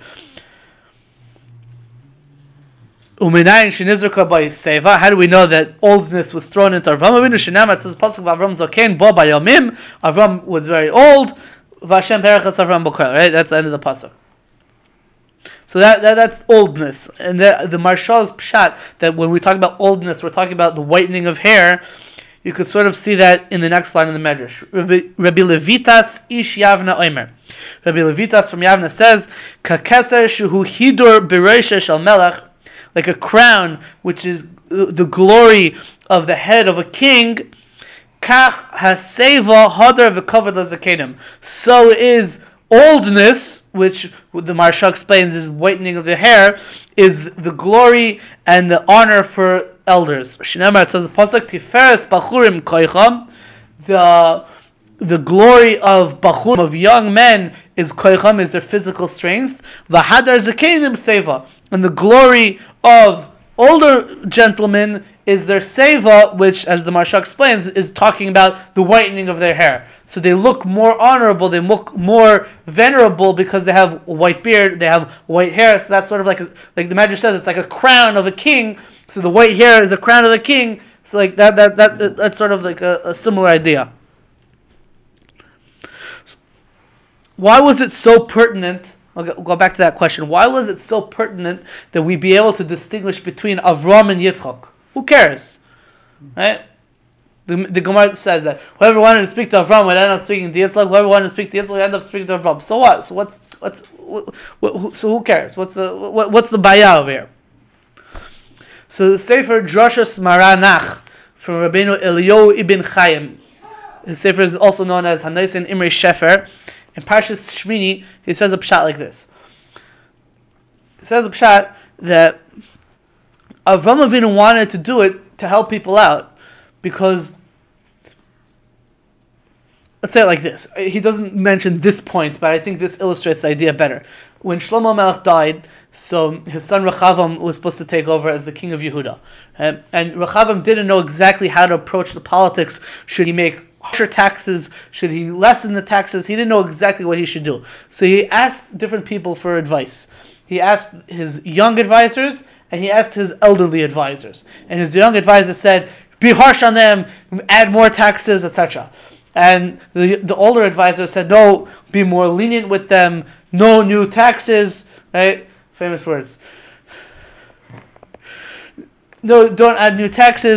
Speaker 1: Uminayin shenizraka by seva. How do we know that oldness was thrown into Avram Avinu? Shenam, it says pasuk Avram Zaken bo bayomim. Avram was very old. Vashem perachas Avram b'koel. Right, that's the end of the pasuk. So that, that that's oldness, and the the Marshal's pshat that when we talk about oldness, we're talking about the whitening of hair. You could sort of see that in the next line in the Medrash. Rabbi Levitas ish Yavna omer. Rabbi Levitas from Yavna says, "Kakeser shehu hidur bereisha shel melech," like a crown, which is the glory of the head of a king. Kach haseva hadar v'kavod lazakenim. So is oldness, which the Marsha explains is whitening of the hair, is the glory and the honor for elders. Shinamar, it says the pasuk Tiferes Bachurim Koicham. The the glory of Bachurim, of young men, is Koicham, is their physical strength. V'hadar Zakenim Seva, and the glory of older gentlemen is their seva, which, as the Marsha explains, is talking about the whitening of their hair. So they look more honorable, they look more venerable because they have a white beard, they have white hair. So that's sort of like, a, like the Medrash says, it's like a crown of a king. So the white hair is a crown of the king. So like that, that, that, that that's sort of like a, a similar idea. Why was it so pertinent? I'll go, go back to that question. Why was it so pertinent that we be able to distinguish between Avram and Yitzchak? Who cares? Right? The, the Gemara says that whoever wanted to speak to Avram would end up speaking to Yitzchak. Whoever wanted to speak to Yitzchak would end up speaking to Avram. So what? So what's what's what, what, so who cares? What's the what, what's the bayah over here? So the Sefer Drashos Maranach from Rabbeinu Eliyahu ibn Chaim. The Sefer is also known as Hanaisen Imrei Shefer. In Parshas Shmini, he says a pshat like this. He says a pshat that Avram Avinu wanted to do it to help people out because, let's say it like this. He doesn't mention this point, but I think this illustrates the idea better. When Shlomo Melech died, so his son Rechavam was supposed to take over as the king of Yehuda. And, and Rechavam didn't know exactly how to approach the politics. Should he make harsher taxes? Should he lessen the taxes? He didn't know exactly what he should do. So he asked different people for advice. He asked his young advisors, and he asked his elderly advisors. And his young advisors said, be harsh on them, add more taxes, et cetera. And the the older advisor said, no, be more lenient with them, no new taxes, right? Famous words. No, don't add new taxes.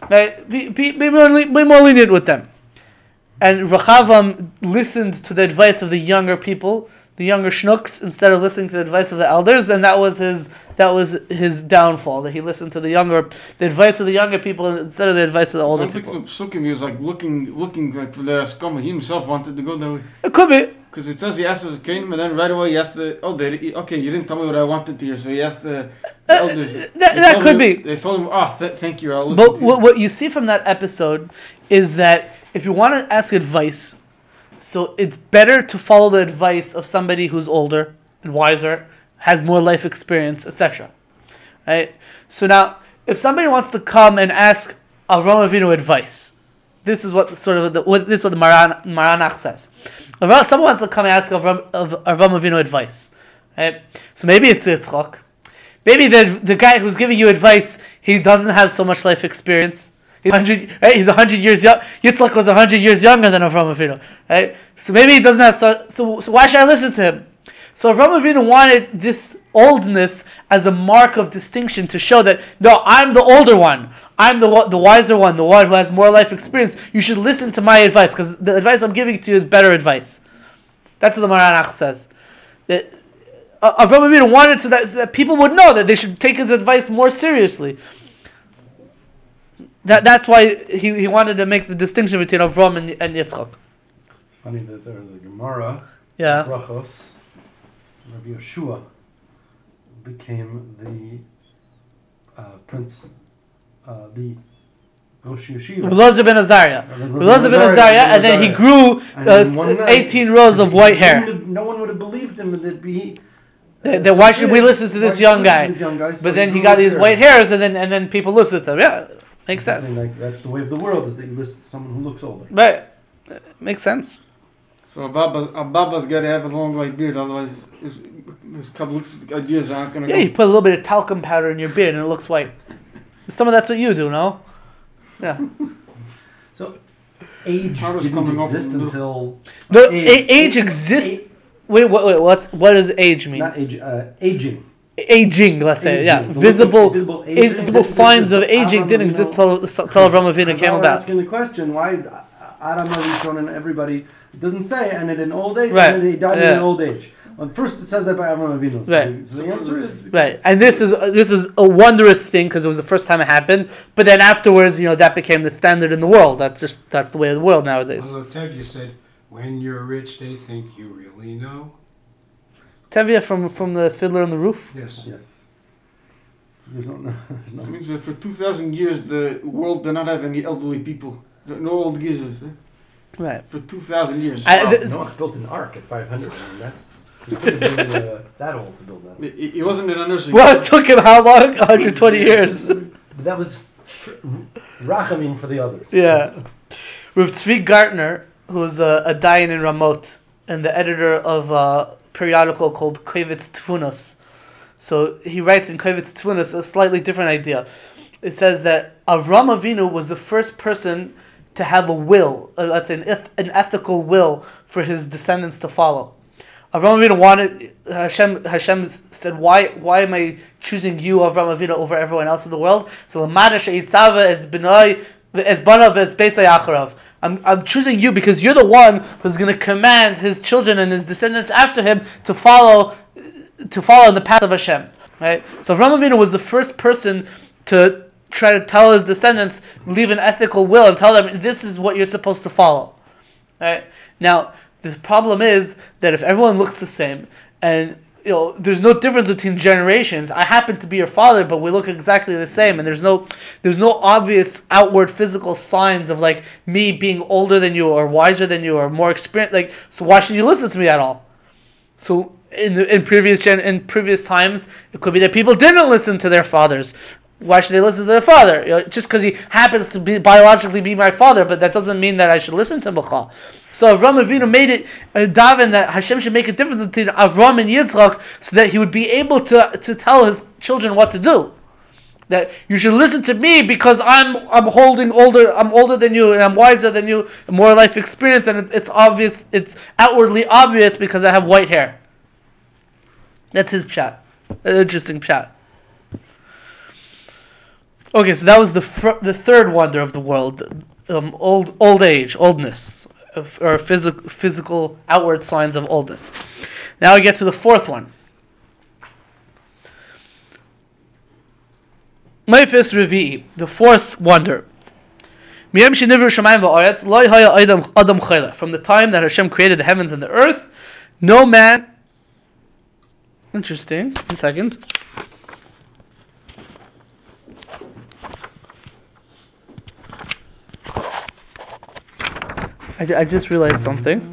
Speaker 1: Right? Be, be, be, more, le- be more lenient with them. And Rechavam listened to the advice of the younger people, the younger schnooks, instead of listening to the advice of the elders, and that was his that was his downfall. That he listened to the younger, the advice of the younger people instead of the advice of the older
Speaker 2: Sounds like
Speaker 1: people.
Speaker 2: the Psukim, he was like looking, looking like for the Askama. He himself wanted to go that way.
Speaker 1: It could be.
Speaker 2: Because it says he asked the Cain, and then right away he asked the, oh, they, okay, you didn't tell me what I wanted to hear, so he asked the, the
Speaker 1: Uh,
Speaker 2: elders.
Speaker 1: that-
Speaker 2: They
Speaker 1: that
Speaker 2: told
Speaker 1: could
Speaker 2: him-
Speaker 1: be.
Speaker 2: They told him, oh, th- thank you, I'll listen
Speaker 1: But
Speaker 2: to you.
Speaker 1: what, what you see from that episode is that if you want to ask advice, so it's better to follow the advice of somebody who's older and wiser, has more life experience, et cetera. Right? So now, if somebody wants to come and ask Avram Avinu advice, this is what sort of the, what, this is what the Maran, Maranach says. Avram, someone wants to come and ask Avram, of Avram Avinu advice, right? So maybe it's Yitzchak. Maybe the the guy who's giving you advice, he doesn't have so much life experience. He's one hundred, right? He's a hundred years young. Yitzchak was a hundred years younger than Avram Avinu, right? So maybe he doesn't have so. So, so why should I listen to him? So Avram Avinu wanted this oldness as a mark of distinction to show that no, I'm the older one. I'm the the wiser one, the one who has more life experience. You should listen to my advice because the advice I'm giving to you is better advice. That's what the Maranach says. That uh, Avram Avinu wanted so that, so that people would know that they should take his advice more seriously. That that's why he, he wanted to make the distinction between Avram and, and Yitzchak.
Speaker 4: It's funny that there was a Gemara,
Speaker 1: Yeah.
Speaker 4: Brachos, Rabbi Yeshua became the uh, prince, uh, the Rosh Yeshiva.
Speaker 1: Elazar ben Azariah. Elazar ben Azariah, and then he grew
Speaker 4: And then
Speaker 1: uh,
Speaker 4: one night,
Speaker 1: eighteen rows of white
Speaker 4: no one
Speaker 1: hair.
Speaker 4: would- No one would have believed him that be.
Speaker 1: Then then why should we listen to this young guy?
Speaker 4: This young guy so
Speaker 1: But then he
Speaker 4: grew
Speaker 1: got these
Speaker 4: hair.
Speaker 1: white hairs, and then and then people listen to him. Yeah, makes
Speaker 4: Something
Speaker 1: sense.
Speaker 4: Like, that's the way of the world, is that you listen to someone who looks older.
Speaker 1: Right, Uh, makes sense.
Speaker 2: So Ababa's, Ababa's got to have a long white beard, otherwise his, his Kabbalistic ideas aren't going to
Speaker 1: Yeah,
Speaker 2: go.
Speaker 1: you put a little bit of talcum powder in your beard, and it looks white. Some of that's what you do, no? Yeah.
Speaker 4: So, age
Speaker 2: Powder's
Speaker 4: didn't
Speaker 2: coming up
Speaker 4: exist
Speaker 2: in the middle.
Speaker 4: until.
Speaker 1: No,
Speaker 4: Age.
Speaker 1: age, age exists.
Speaker 4: Age-
Speaker 1: Wait, wait, wait. What's what does age mean?
Speaker 4: Not age, uh, aging.
Speaker 1: Aging, let's say.
Speaker 4: Aging.
Speaker 1: Yeah,
Speaker 4: The look of-
Speaker 1: visible,
Speaker 4: visible
Speaker 1: age,
Speaker 4: aging
Speaker 1: visible
Speaker 4: didn't
Speaker 1: signs
Speaker 4: exist
Speaker 1: of
Speaker 4: until
Speaker 1: aging
Speaker 4: Avram
Speaker 1: didn't
Speaker 4: Avinu-
Speaker 1: exist till till Avram Avinu
Speaker 4: Because
Speaker 1: came
Speaker 4: I was
Speaker 1: about.
Speaker 4: asking the question, why is Adam Rishon and everybody, it doesn't say, and in old age,
Speaker 1: Right.
Speaker 4: and then he died
Speaker 1: Yeah.
Speaker 4: in old age. Well, first it says that by Avram Avinu. So,
Speaker 1: Right.
Speaker 4: so the answer is...
Speaker 1: Right, and this is this is a wondrous thing because it was the first time it happened. But then afterwards, you know, that became the standard in the world. That's just that's the way of the world nowadays.
Speaker 3: Although Tevye said, when you're rich, they think you really know.
Speaker 1: Tevye from from the Fiddler on the Roof.
Speaker 3: Yes.
Speaker 4: Yes. There's no, no, there's
Speaker 2: That
Speaker 4: no,
Speaker 2: means that for two thousand years the world did not have any elderly people. No no old geezers. Eh?
Speaker 1: Right.
Speaker 2: For two thousand years.
Speaker 1: I-
Speaker 4: wow,
Speaker 1: th-
Speaker 4: Noah built an ark at five hundred. I mean, that's... He could have been uh, that old to build that.
Speaker 2: He, he wasn't in a nursing
Speaker 1: Well, it took him how long? one hundred twenty years.
Speaker 4: But that was f- rachamim for the others.
Speaker 1: Yeah. With Tzvi Gartner, who was a, a Dayan in Ramot and the editor of a periodical called Kovetz Tfunos. So he writes in Kovetz Tfunos a slightly different idea. It says that Avram Avinu was the first person to have a will, uh, let's say an, eth- an ethical will for his descendants to follow. Avram Avinu wanted, Hashem, Hashem said, why why am I choosing you, Avram Avinu, over everyone else in the world? So, L'mada she'itzava es b'nai, es banav es beisai acharav. I'm, I'm choosing you because you're the one who's going to command his children and his descendants after him to follow to follow in the path of Hashem. Right? So Avram Avinu was the first person to try to tell his descendants, leave an ethical will and tell them, this is what you're supposed to follow. Right? Now, the problem is that if everyone looks the same, and you know, there's no difference between generations. I happen to be your father, but we look exactly the same, and there's no, there's no obvious outward physical signs of like me being older than you, or wiser than you, or more experienced. Like, so why should you listen to me at all? So in the, in previous gen, in previous times, it could be that people didn't listen to their fathers. Why should they listen to their father? You know, just because he happens to be biologically be my father, but that doesn't mean that I should listen to him. So Avram Avinu made it a daven that Hashem should make a difference between Avram and Yitzchak, so that he would be able to to tell his children what to do. That you should listen to me because I'm I'm holding older I'm older than you and I'm wiser than you, more life experience, and it, it's obvious it's outwardly obvious because I have white hair. That's his pshat. An interesting pshat. Okay, so that was the fr- the third wonder of the world, um, old old age, oldness, of, or physical physical outward signs of oldness. Now we get to the fourth one. Mephis Revi'i, the fourth wonder. From the time that Hashem created the heavens and the earth, no man. Interesting. One second. I, I just realized something.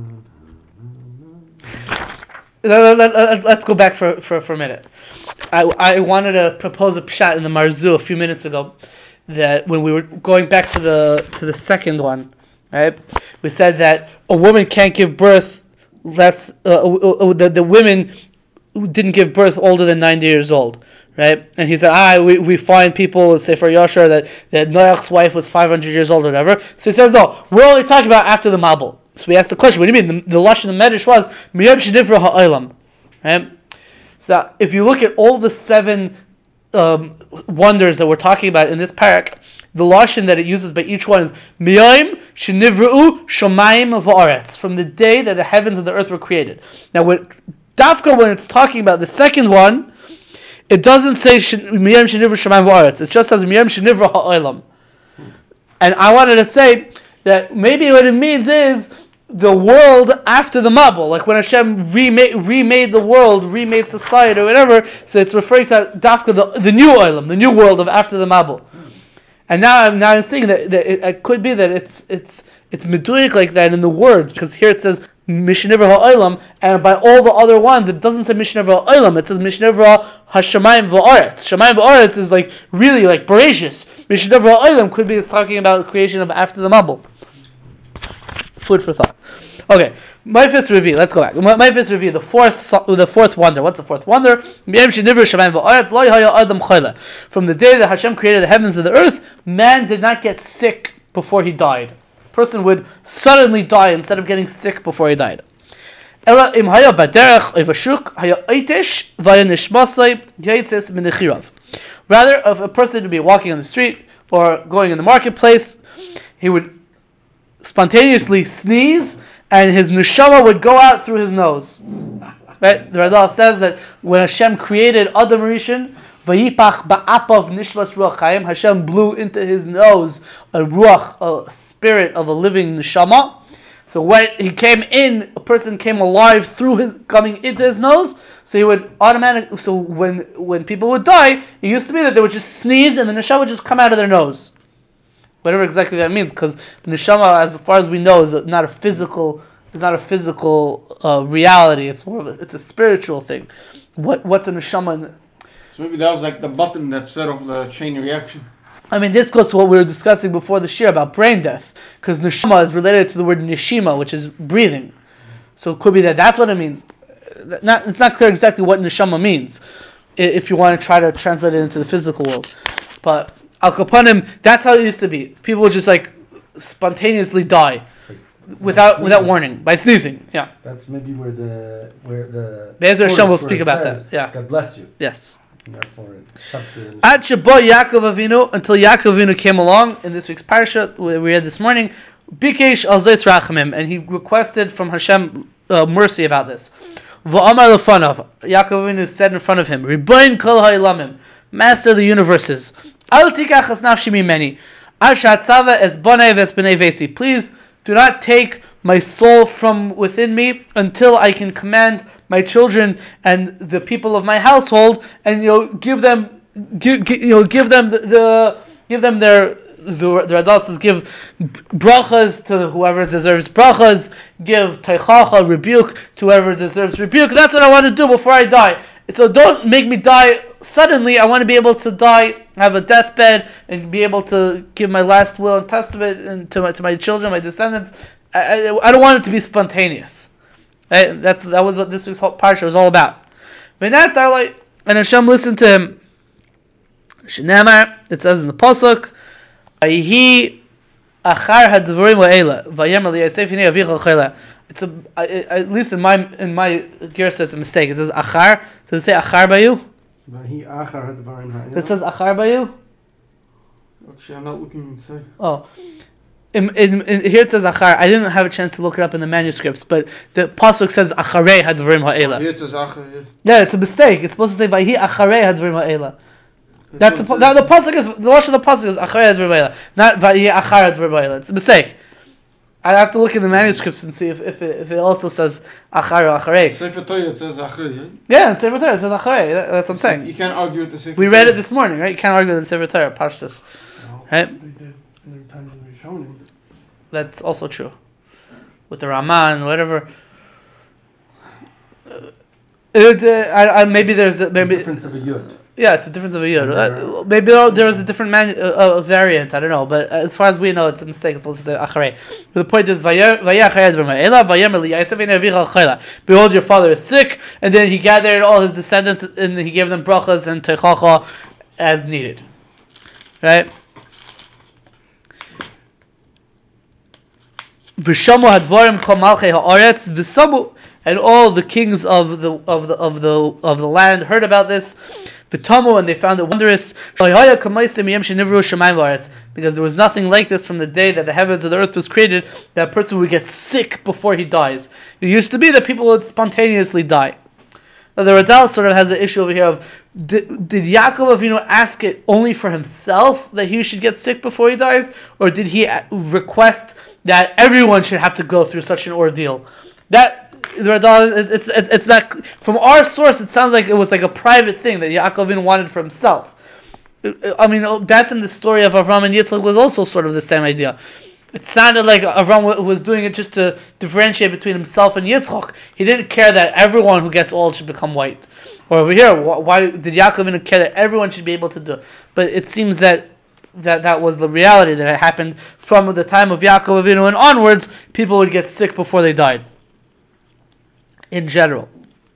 Speaker 1: Let, let, let, let's go back for, for, for a minute. I, I wanted to propose a pshat in the Marzu a few minutes ago, that when we were going back to the to the second one, right? We said that a woman can't give birth less. Uh, uh, uh, the the women who didn't give birth older than ninety years old, right? And he said, ah, we, we find people say for Yashar that that Noach's wife was five hundred years old or whatever. So he says, no, we're only talking about after the Mabul. So we asked the question, what do you mean? The, the lashon of Medrash was Miyam Shenivra Ha'olam, right? So if you look at all the seven um, wonders that we're talking about in this parak, the lashon that it uses by each one is Miyam Shenivru Shomayim Va'aretz, from the day that the heavens and the earth were created. Now, when Dafka, when it's talking about the second one, it doesn't say Miyam Shenivru Shomayim Va'aretz. It just says Miyam Shenivra Ha'olam. And I wanted to say that maybe what it means is the world after the Mabul, like when Hashem remade, remade the world, remade society or whatever, so it's referring to Dafka, the, the new Olam, the new world of after the Mabul. And now I'm now I'm saying that, that it, it could be that it's it's it's meduik like that in the words, because here it says Mishnevra Ha'olam, and by all the other ones it doesn't say Mishnevra Ha'olam, it says Mishnevra Hashamayim Va'aretz. Shamayim Va'aretz is like really like voracious. Mishnevra Ha'olam could be it's talking about the creation of after the Mabul. Food for thought. Okay, Mephis Revi'i. Let's go back. Mephis Revi'i, the fourth, the fourth wonder. What's the fourth wonder? From the day that Hashem created the heavens and the earth, man did not get sick before he died. A person would suddenly die instead of getting sick before he died. Rather, if a person would be walking on the street or going in the marketplace, he would spontaneously sneeze, and his neshama would go out through his nose. Right? The Radal says that when Hashem created Adam Rishon, Vayipach ba'apav nishvas ruach chayim, Hashem blew into his nose a ruach, a spirit of a living neshama. So when he came in, a person came alive through his coming into his nose. So he would automatically. So when when people would die, it used to be that they would just sneeze and the neshama would just come out of their nose. Whatever exactly that means, because the neshama, as far as we know, is not a physical, is not a physical uh, reality. It's more of a, it's a spiritual thing. What what's a neshama? In the,
Speaker 2: so maybe that was like the button that set off the chain reaction.
Speaker 1: I mean, this goes to what we were discussing before the shir about brain death, because neshama is related to the word neshima, which is breathing. So it could be that that's what it means. Not, it's not clear exactly what neshama means, if you want to try to translate it into the physical world, but. Al Kapanim, that's how it used to be. People would just like spontaneously die without without warning by sneezing. Yeah.
Speaker 4: That's maybe where the where the
Speaker 1: Be'ezer Hashem will speak about
Speaker 4: says,
Speaker 1: that. Yeah.
Speaker 4: God bless you.
Speaker 1: Yes.
Speaker 4: And therefore it shoved it
Speaker 1: At Shabbat Yaakov Avinu, until Yaakov Avinu came along in this week's parasha we read this morning, Bikesh al Zeis Rachamim, and he requested from Hashem uh, mercy about this. Va'amar lefanav, Yaakov Avinu said in front of him, Riboin kol ha'olamim, Master of the universes. Al tikach es nafshi mimeni, al shatzava es bonei ves b'nei vesi. Please do not take my soul from within me until I can command my children and the people of my household, and you know, give them, give, give, you know, give them the, the give them their. The, the Radal says give brachas to whoever deserves brachas, give teichacha, rebuke to whoever deserves rebuke. That's what I want to do before I die. So don't make me die suddenly. I want to be able to die, have a deathbed, and be able to give my last will and testament and to my to my children, my descendants. I, I, I don't want it to be spontaneous. Right? That's that was what this week's whole parsha was all about. And Hashem listened to him. Shnamar, it says in the pasuk, He achar hadvarim la'ela vayemer liyasef hinei avicha chayla. It's a at least in my in my gersa it's a mistake. It says achar. Does it say achar bayu?
Speaker 4: He achar hadvarim ha'ela.
Speaker 1: It says achar bayu.
Speaker 2: Actually, I'm not looking inside.
Speaker 1: Oh. In, in, in, here it says achar. I didn't have a chance to look it up in the manuscripts, but the pasuk says acharei hadvarim ha'ela.
Speaker 2: Here it says achar. Yeah.
Speaker 1: Yeah, it's a mistake. It's supposed to say vayhi acharei hadvarim ha'ela. That's a,
Speaker 2: It
Speaker 1: now the pasuk is the lashon of the pasuk is acharei hadvarim ha'ela, not vayhi achar hadvarim ha'ela. It's a mistake. I have to look in the manuscripts and see if, if, it, if it also says achar or acharei.
Speaker 2: Sefer Torah it says achar. Yeah?
Speaker 1: Yeah, in Sefer Torah it says acharei. That, that's what I'm saying.
Speaker 2: You can't argue with the Sefer
Speaker 1: We read
Speaker 2: Torah.
Speaker 1: it this morning, right? You can't argue with the Sefer Torah, Pashtus.
Speaker 5: No,
Speaker 1: Right?
Speaker 5: They did. And there were times when they shown him.
Speaker 1: That's also true. With the Raman, whatever. Uh, it, uh, I, I, maybe there's a,
Speaker 4: The
Speaker 1: maybe
Speaker 4: difference of a yud.
Speaker 1: yeah, it's a difference of a yud.
Speaker 4: Yeah.
Speaker 1: Uh, maybe there there is a different man, uh, uh, variant. I don't know, but as far as we know, it's a mistake. It's supposed to say acharei. The point is, "Vayeh acharei advarim vayem li Yosef ein avicha chayla." Behold, your father is sick, and then he gathered all his descendants and he gave them brachas and teichacha as needed. Right. V'shamu hadvarim kol malchei haaretz v'samu, and all the kings of the of the of the of the land heard about this. V'tamu, and they found it wondrous. Because there was nothing like this from the day that the heavens and the earth was created, that a person would get sick before he dies. It used to be that people would spontaneously die. Now the Radal sort of has the issue over here of did, did Yaakov Avinu ask it only for himself that he should get sick before he dies, or did he request that everyone should have to go through such an ordeal? That the Radal, it's it's it's not from our source. It sounds like it was like a private thing that Yaakov Avinu wanted for himself. I mean, that in the story of Avram and Yitzchak was also sort of the same idea. It sounded like Avram was doing it just to differentiate between himself and Yitzchak. He didn't care that everyone who gets old should become white. Or over here, why did Yaakov even care that everyone should be able to do it? But it seems that that, that was the reality, that it happened from the time of Yaakov Avinu and onwards. People would get sick before they died. In general.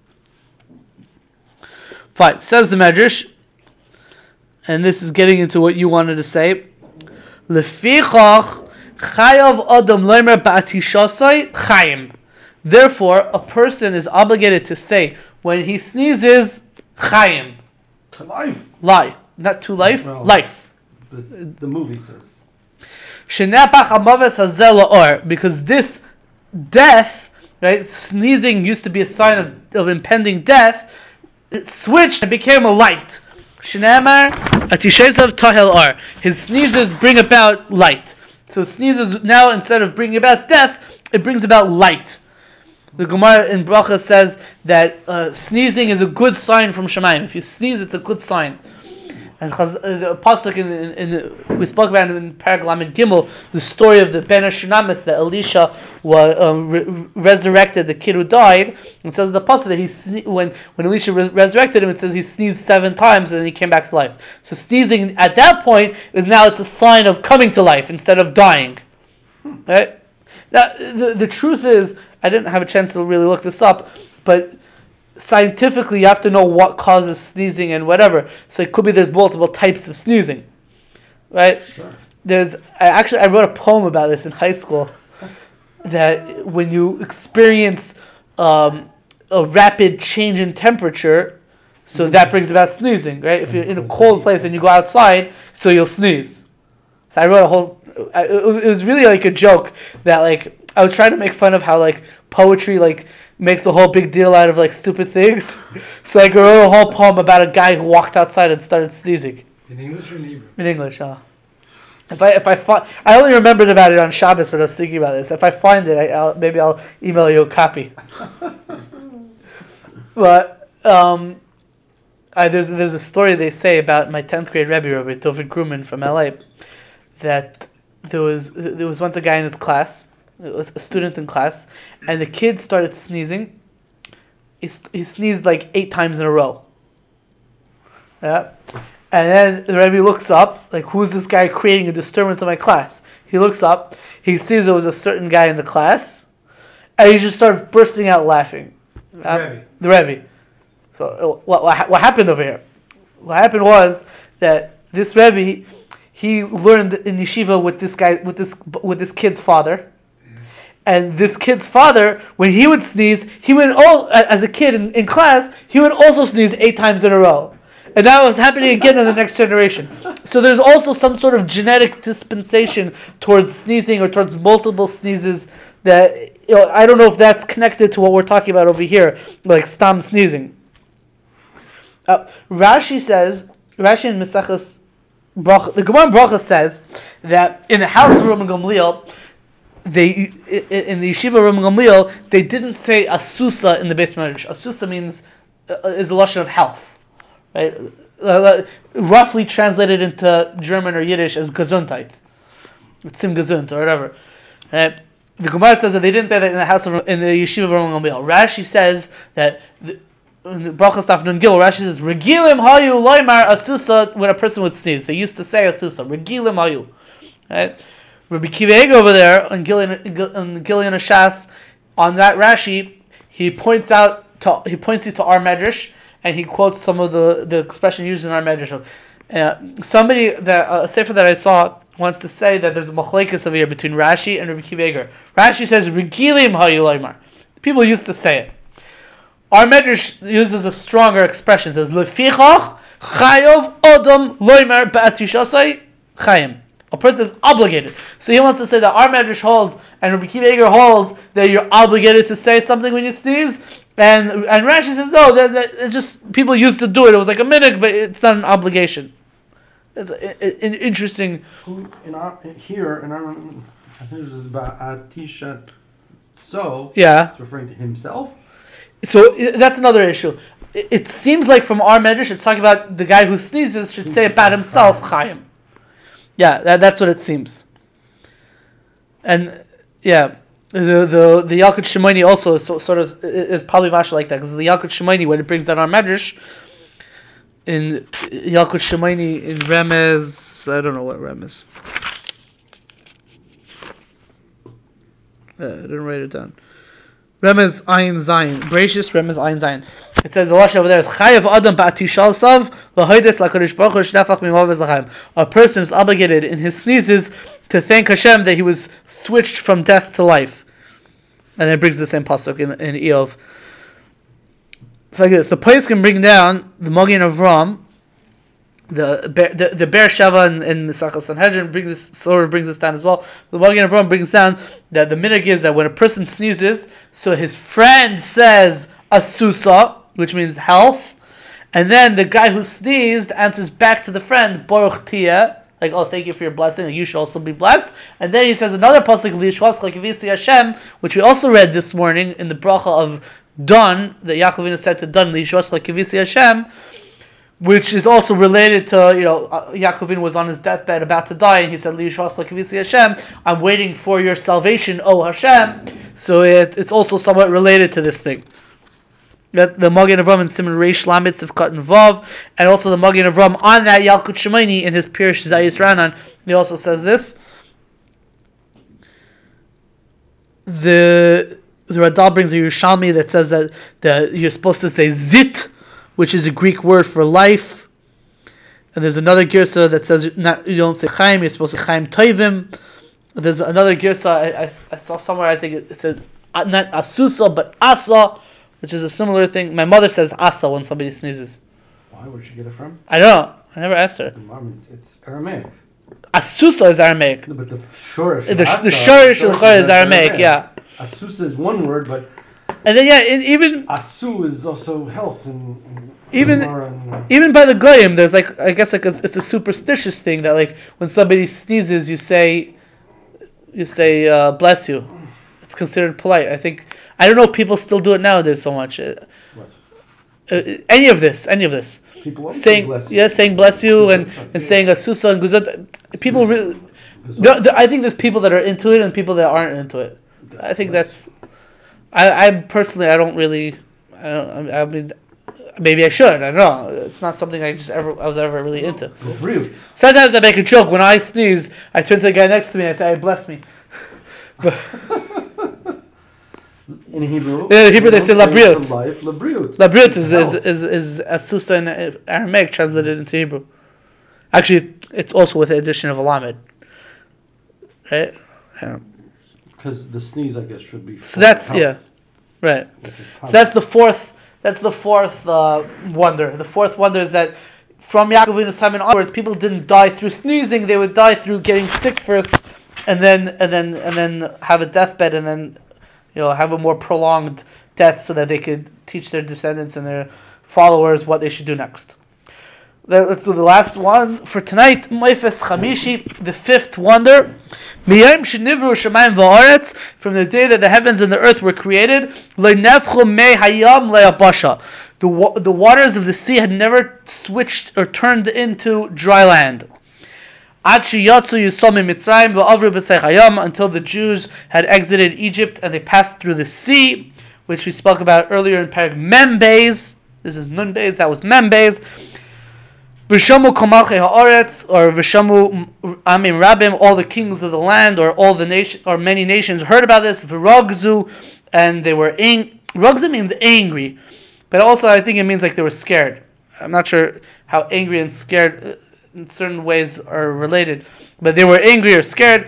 Speaker 1: Fine. Says the Medrash, and this is getting into what you wanted to say. Lefichach chayav adam loimer ba'atishasai chayim. Therefore, a person is obligated to say when he sneezes, chayim.
Speaker 4: To life.
Speaker 1: Lie. Not to life,
Speaker 4: No.
Speaker 1: life.
Speaker 4: The, the movie says.
Speaker 1: Shenapach hamaves hazel la'or. Because this death, right, sneezing used to be a sign of, of impending death, it switched and became a light. Shenamar atishesav tahel or. His sneezes bring about light. So sneezes now, instead of bringing about death, it brings about light. The Gemara in Bracha says that uh, sneezing is a good sign from Shemayim. If you sneeze, it's a good sign. And Chaz, uh, the pasuk in, in, in we spoke about in Parag Lamed Gimel, the story of the Ben Shunamis, that Elisha was um, re- resurrected the kid who died. And it says in the pasuk that he sne- when when Elisha re- resurrected him, it says he sneezed seven times and then he came back to life. So sneezing at that point is now it's a sign of coming to life instead of dying. Right? Now, the the truth is, I didn't have a chance to really look this up, but scientifically you have to know what causes sneezing and whatever. So it could be there's multiple types of sneezing, right?
Speaker 4: Sure.
Speaker 1: There's I actually I wrote a poem about this in high school, that when you experience um, a rapid change in temperature, so that brings about sneezing, right? If you're in a cold place and you go outside, so you'll sneeze. So I wrote a whole. I, it was really like a joke that like I was trying to make fun of how like poetry like makes a whole big deal out of like stupid things. So I wrote a whole poem about a guy who walked outside and started sneezing.
Speaker 3: In English or in Hebrew?
Speaker 1: In English, huh? If I if I find, I only remembered about it on Shabbos when I was thinking about this. If I find it, I, I'll, maybe I'll email you a copy. But um, I, there's there's a story they say about my tenth grade Rebbe, Rabbi Tovit Grumman from L A, that there was there was once a guy in his class, a student in class, and the kid started sneezing. He, he sneezed like eight times in a row. Yeah. And then the Rebbe looks up, like, who's this guy creating a disturbance in my class? He looks up, he sees there was a certain guy in the class, and he just started bursting out laughing.
Speaker 3: The
Speaker 1: Um,
Speaker 3: Rebbe.
Speaker 1: The Rebbe. So uh, what, what what happened over here? What happened was that this Rebbe, he learned in yeshiva with this guy, with this with this kid's father, and this kid's father, when he would sneeze, he would all as a kid in, in class, he would also sneeze eight times in a row. And that was happening again in the next generation. So there's also some sort of genetic dispensation towards sneezing or towards multiple sneezes that, you know, I don't know if that's connected to what we're talking about over here, like stam sneezing. Uh, Rashi says, Rashi in Mesachas Bracha, the Gemara in Bracha says that in the house of Rabban Gamliel, they in the yeshiva of Rabban Gamliel, they didn't say asusa in the base medrash. Asusa means uh, is a lashon of health, right? Uh, roughly translated into German or Yiddish as Gesundheit, Tzim Gesund or whatever. Right? The Gemara says that they didn't say that in the house of in the yeshiva of Rabban Gamliel. Rashi says that the, in the Brachas Daf Nun Gimel, Rashi says Regilim hayu loymar asusa when a person would sneeze. They used to say asusa. Regilim hayu. Right? Rabbi Kiva Eger over there on Gillian on Gillian Ashas on that Rashi, he points out to, he points you to our medrash. And he quotes some of the, the expression used in our medrash. Uh, somebody that uh, a sefer that I saw wants to say that there's a machlekes over here between Rashi and Rabbi Kiva Eger. Rashi says regilim hayu loymar. People used to say it. Our medrash uses a stronger expression. It says lefichach chayov odom loymar ba'atishasai chayim. A person is obligated. So he wants to say that our medrash holds and Rabbi Kiva Eger holds that you're obligated to say something when you sneeze. And and Rashi says no, that, that it's just people used to do it. It was like a minhag, but it's not an obligation. It's an interesting.
Speaker 4: In our here in our I think this is about Atisha. So
Speaker 1: yeah,
Speaker 4: it's referring to himself.
Speaker 1: So that's another issue. It, it seems like from our medrash, it's talking about the guy who sneezes should say about himself, Chaim. Yeah, that, that's what it seems. And yeah. The the the Yalkut Shimoni also is so, sort of is probably much like that because the Yalkut Shimoni when it brings down our medrash in Yalkut Shimoni in Remez, I don't know what Remez. Uh, I didn't write it down. Remez Ayin Zayin, gracious Remez Ayin Zayin. It says the lashon over there is Chayav Adam Ba'atishal Sav L'Hoides LaKadosh Baruch Hu Shnafach Mimavez L'Chaim. A person is obligated in his sneezes to thank Hashem that he was switched from death to life. And it brings the same pasuk in in Eov. It's like this. The place can bring down the Magen Avram, the the the Be'er Sheva and in the Mesachas Sanhedrin brings this sort of brings this down as well. The Magen Avram brings down that the minhag is that when a person sneezes, so his friend says asusa, which means health, and then the guy who sneezed answers back to the friend Baruch Tiyeh. Like, oh, thank you for your blessing, and you should also be blessed. And then he says another pasuk, V'yishvascha kivisi Hashem, which we also read this morning in the bracha of Dan, that Yaakov Avinu said to Dan, V'yishvascha kivisi Hashem, which is also related to, you know, uh, Yaakov Avinu was on his deathbed about to die, and he said, V'yishvascha kivisi Hashem, I'm waiting for your salvation, O Hashem. So it, it's also somewhat related to this thing. That the Magen Avram and Simon Reish Lamed Sivkat and Vav, and also the Magen Avram on that Yalkut Shimoni in his Pirush Zayis Ranan, he also says this. The the Radal brings a Yerushalmi that says that the, you're supposed to say zit, which is a Greek word for life. And there's another girsa that says not, you don't say chaim, you're supposed to say chaim toivim. There's another girsa I, I, I saw somewhere, I think it, it said not asusa but asa, which is a similar thing. My mother says asa when somebody sneezes.
Speaker 4: Why? Where'd she get it from?
Speaker 1: I don't know. I never asked her.
Speaker 4: It's, it's Aramaic.
Speaker 1: Asusa is Aramaic.
Speaker 4: No, but the shorish.
Speaker 1: The, the shorish is Aramaic, yeah.
Speaker 4: Asusa is one word, but
Speaker 1: and then yeah, it, even
Speaker 4: asu is also health and, and
Speaker 1: even
Speaker 4: and,
Speaker 1: even by the goyim, there's like I guess like a, it's a superstitious thing that like when somebody sneezes, you say you say uh, bless you. It's considered polite. I think. I don't know if people still do it nowadays so much. Uh, uh, any of this, any of this.
Speaker 4: People
Speaker 1: saying,
Speaker 4: bless you.
Speaker 1: yeah, saying bless you and, and saying a susa and guzat. People really, there, there, I think there's people that are into it and people that aren't into it. I think that's, I, I personally, I don't really, I don't, I mean, maybe I should, I don't know. It's not something I just ever, I was ever really into. Sometimes I make a joke. When I sneeze, I turn to the guy next to me and I say, bless me. But,
Speaker 4: in Hebrew,
Speaker 1: yeah, in Hebrew they say labriut.
Speaker 4: Labriut.
Speaker 1: Labriut is is is, is asusa in Aramaic translated into Hebrew. Actually, it's also with the addition of a lamed, right?
Speaker 4: Because the sneeze, I guess, should be.
Speaker 1: So that's
Speaker 4: health,
Speaker 1: yeah, right. So that's the fourth. That's the fourth uh, wonder. The fourth wonder is that from Yaakov Avinu's time and onwards, people didn't die through sneezing; they would die through getting sick first, and then and then and then have a deathbed, and then you know have a more prolonged death, so that they could teach their descendants and their followers what they should do next. Let's do the last one for tonight. Moifes Chamishi, the fifth wonder. Miyayim shenivru shamayim va'aretz, from the day that the heavens and the earth were created. Le'nefchu mei hayam le'abasha. The wa- the waters of the sea had never switched or turned into dry land. Ad sheyatzu yisrael miMitzrayim va'avru b'seich hayam, until the Jews had exited Egypt and they passed through the sea, which we spoke about earlier in Perek Mem Beis. This is Nun Beis. That Mem Beis. Vishamu Komalchei Haaretz, or Vishamu Amim Rabim, all the kings of the land, or all the nation, or many nations heard about this. Virogzu, and they were ang- Rogzu means angry, but also I think it means like they were scared. I'm not sure how angry and scared uh, in certain ways are related, but they were angry or scared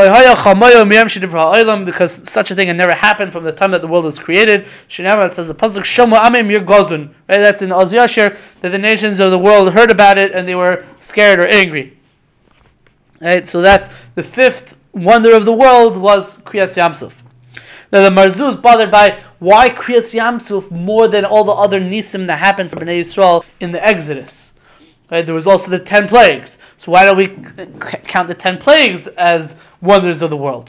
Speaker 1: because such a thing had never happened from the time that the world was created. It says the pasuk Shomu Amim Yir Gozun. Right, that's in Oz Yashir, that the nations of the world heard about it and they were scared or angry. Right, so that's the fifth wonder of the world was Kriyas Yamsuf. Now the Marzu is bothered by why Kriyas Yamsuf more than all the other nisim that happened for Bnei Yisrael in the Exodus. Right, there was also the ten plagues. So why don't we c- count the ten plagues as wonders of the world?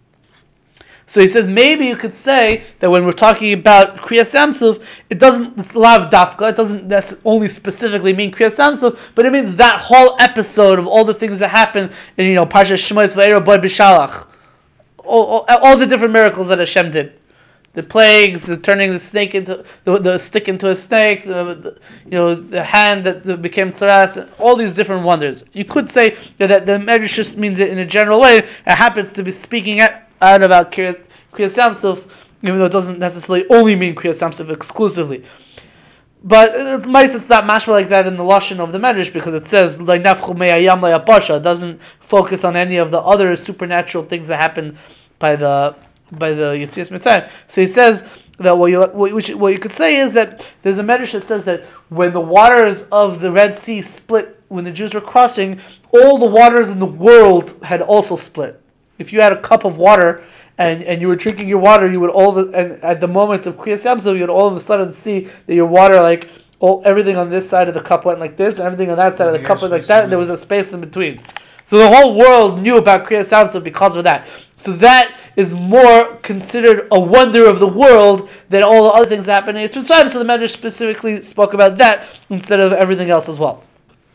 Speaker 1: So he says maybe you could say that when we're talking about Kriyas Yamsuf, it doesn't lav dafka, it doesn't that's only specifically mean Kriyas Yamsuf, but it means that whole episode of all the things that happened in, you know, Parsha Shmois Va'era Boy B'Shalach, all, all, all the different miracles that Hashem did. The plagues, the turning the snake into the, the stick into a snake, the, the, you know, the hand that became tzaras, all these different wonders. You could say that, that the Medrash just means it in a general way. It happens to be speaking out, out about Kriyas Yamsuf, even though it doesn't necessarily only mean Kriyas Yamsuf exclusively. But it might it's not mashma like that in the lashon of the Medrash, because it says like nafchu me'ayam le'apasha. It doesn't focus on any of the other supernatural things that happened by the by the Yetzias Mitzrayim. So he says that what you what you, what you could say is that there's a medrash that says that when the waters of the Red Sea split, when the Jews were crossing, all the waters in the world had also split. If you had a cup of water and, and you were drinking your water, you would all of, and at the moment of Kriyas Yamsuf, you would all of a sudden see that your water, like all everything on this side of the cup went like this, and everything on that side of the cup went like that, and there was a space in between. So the whole world knew about Kriyas Yamsuf because of that. So that is more considered a wonder of the world than all the other things that happened in Yetzias Mitzrayim. So the Medrash specifically spoke about that instead of everything else as well.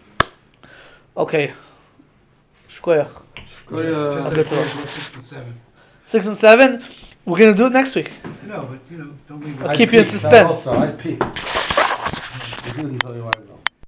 Speaker 1: Okay. Shkoyach.
Speaker 3: Just
Speaker 1: Okay,
Speaker 3: like six and seven.
Speaker 1: Six and seven. We're gonna do it next week.
Speaker 3: No, but you know, don't leave
Speaker 1: I'll
Speaker 3: us.
Speaker 1: keep you in
Speaker 4: peeked.
Speaker 1: suspense.
Speaker 4: Also, I peeked. I didn't tell you why I go.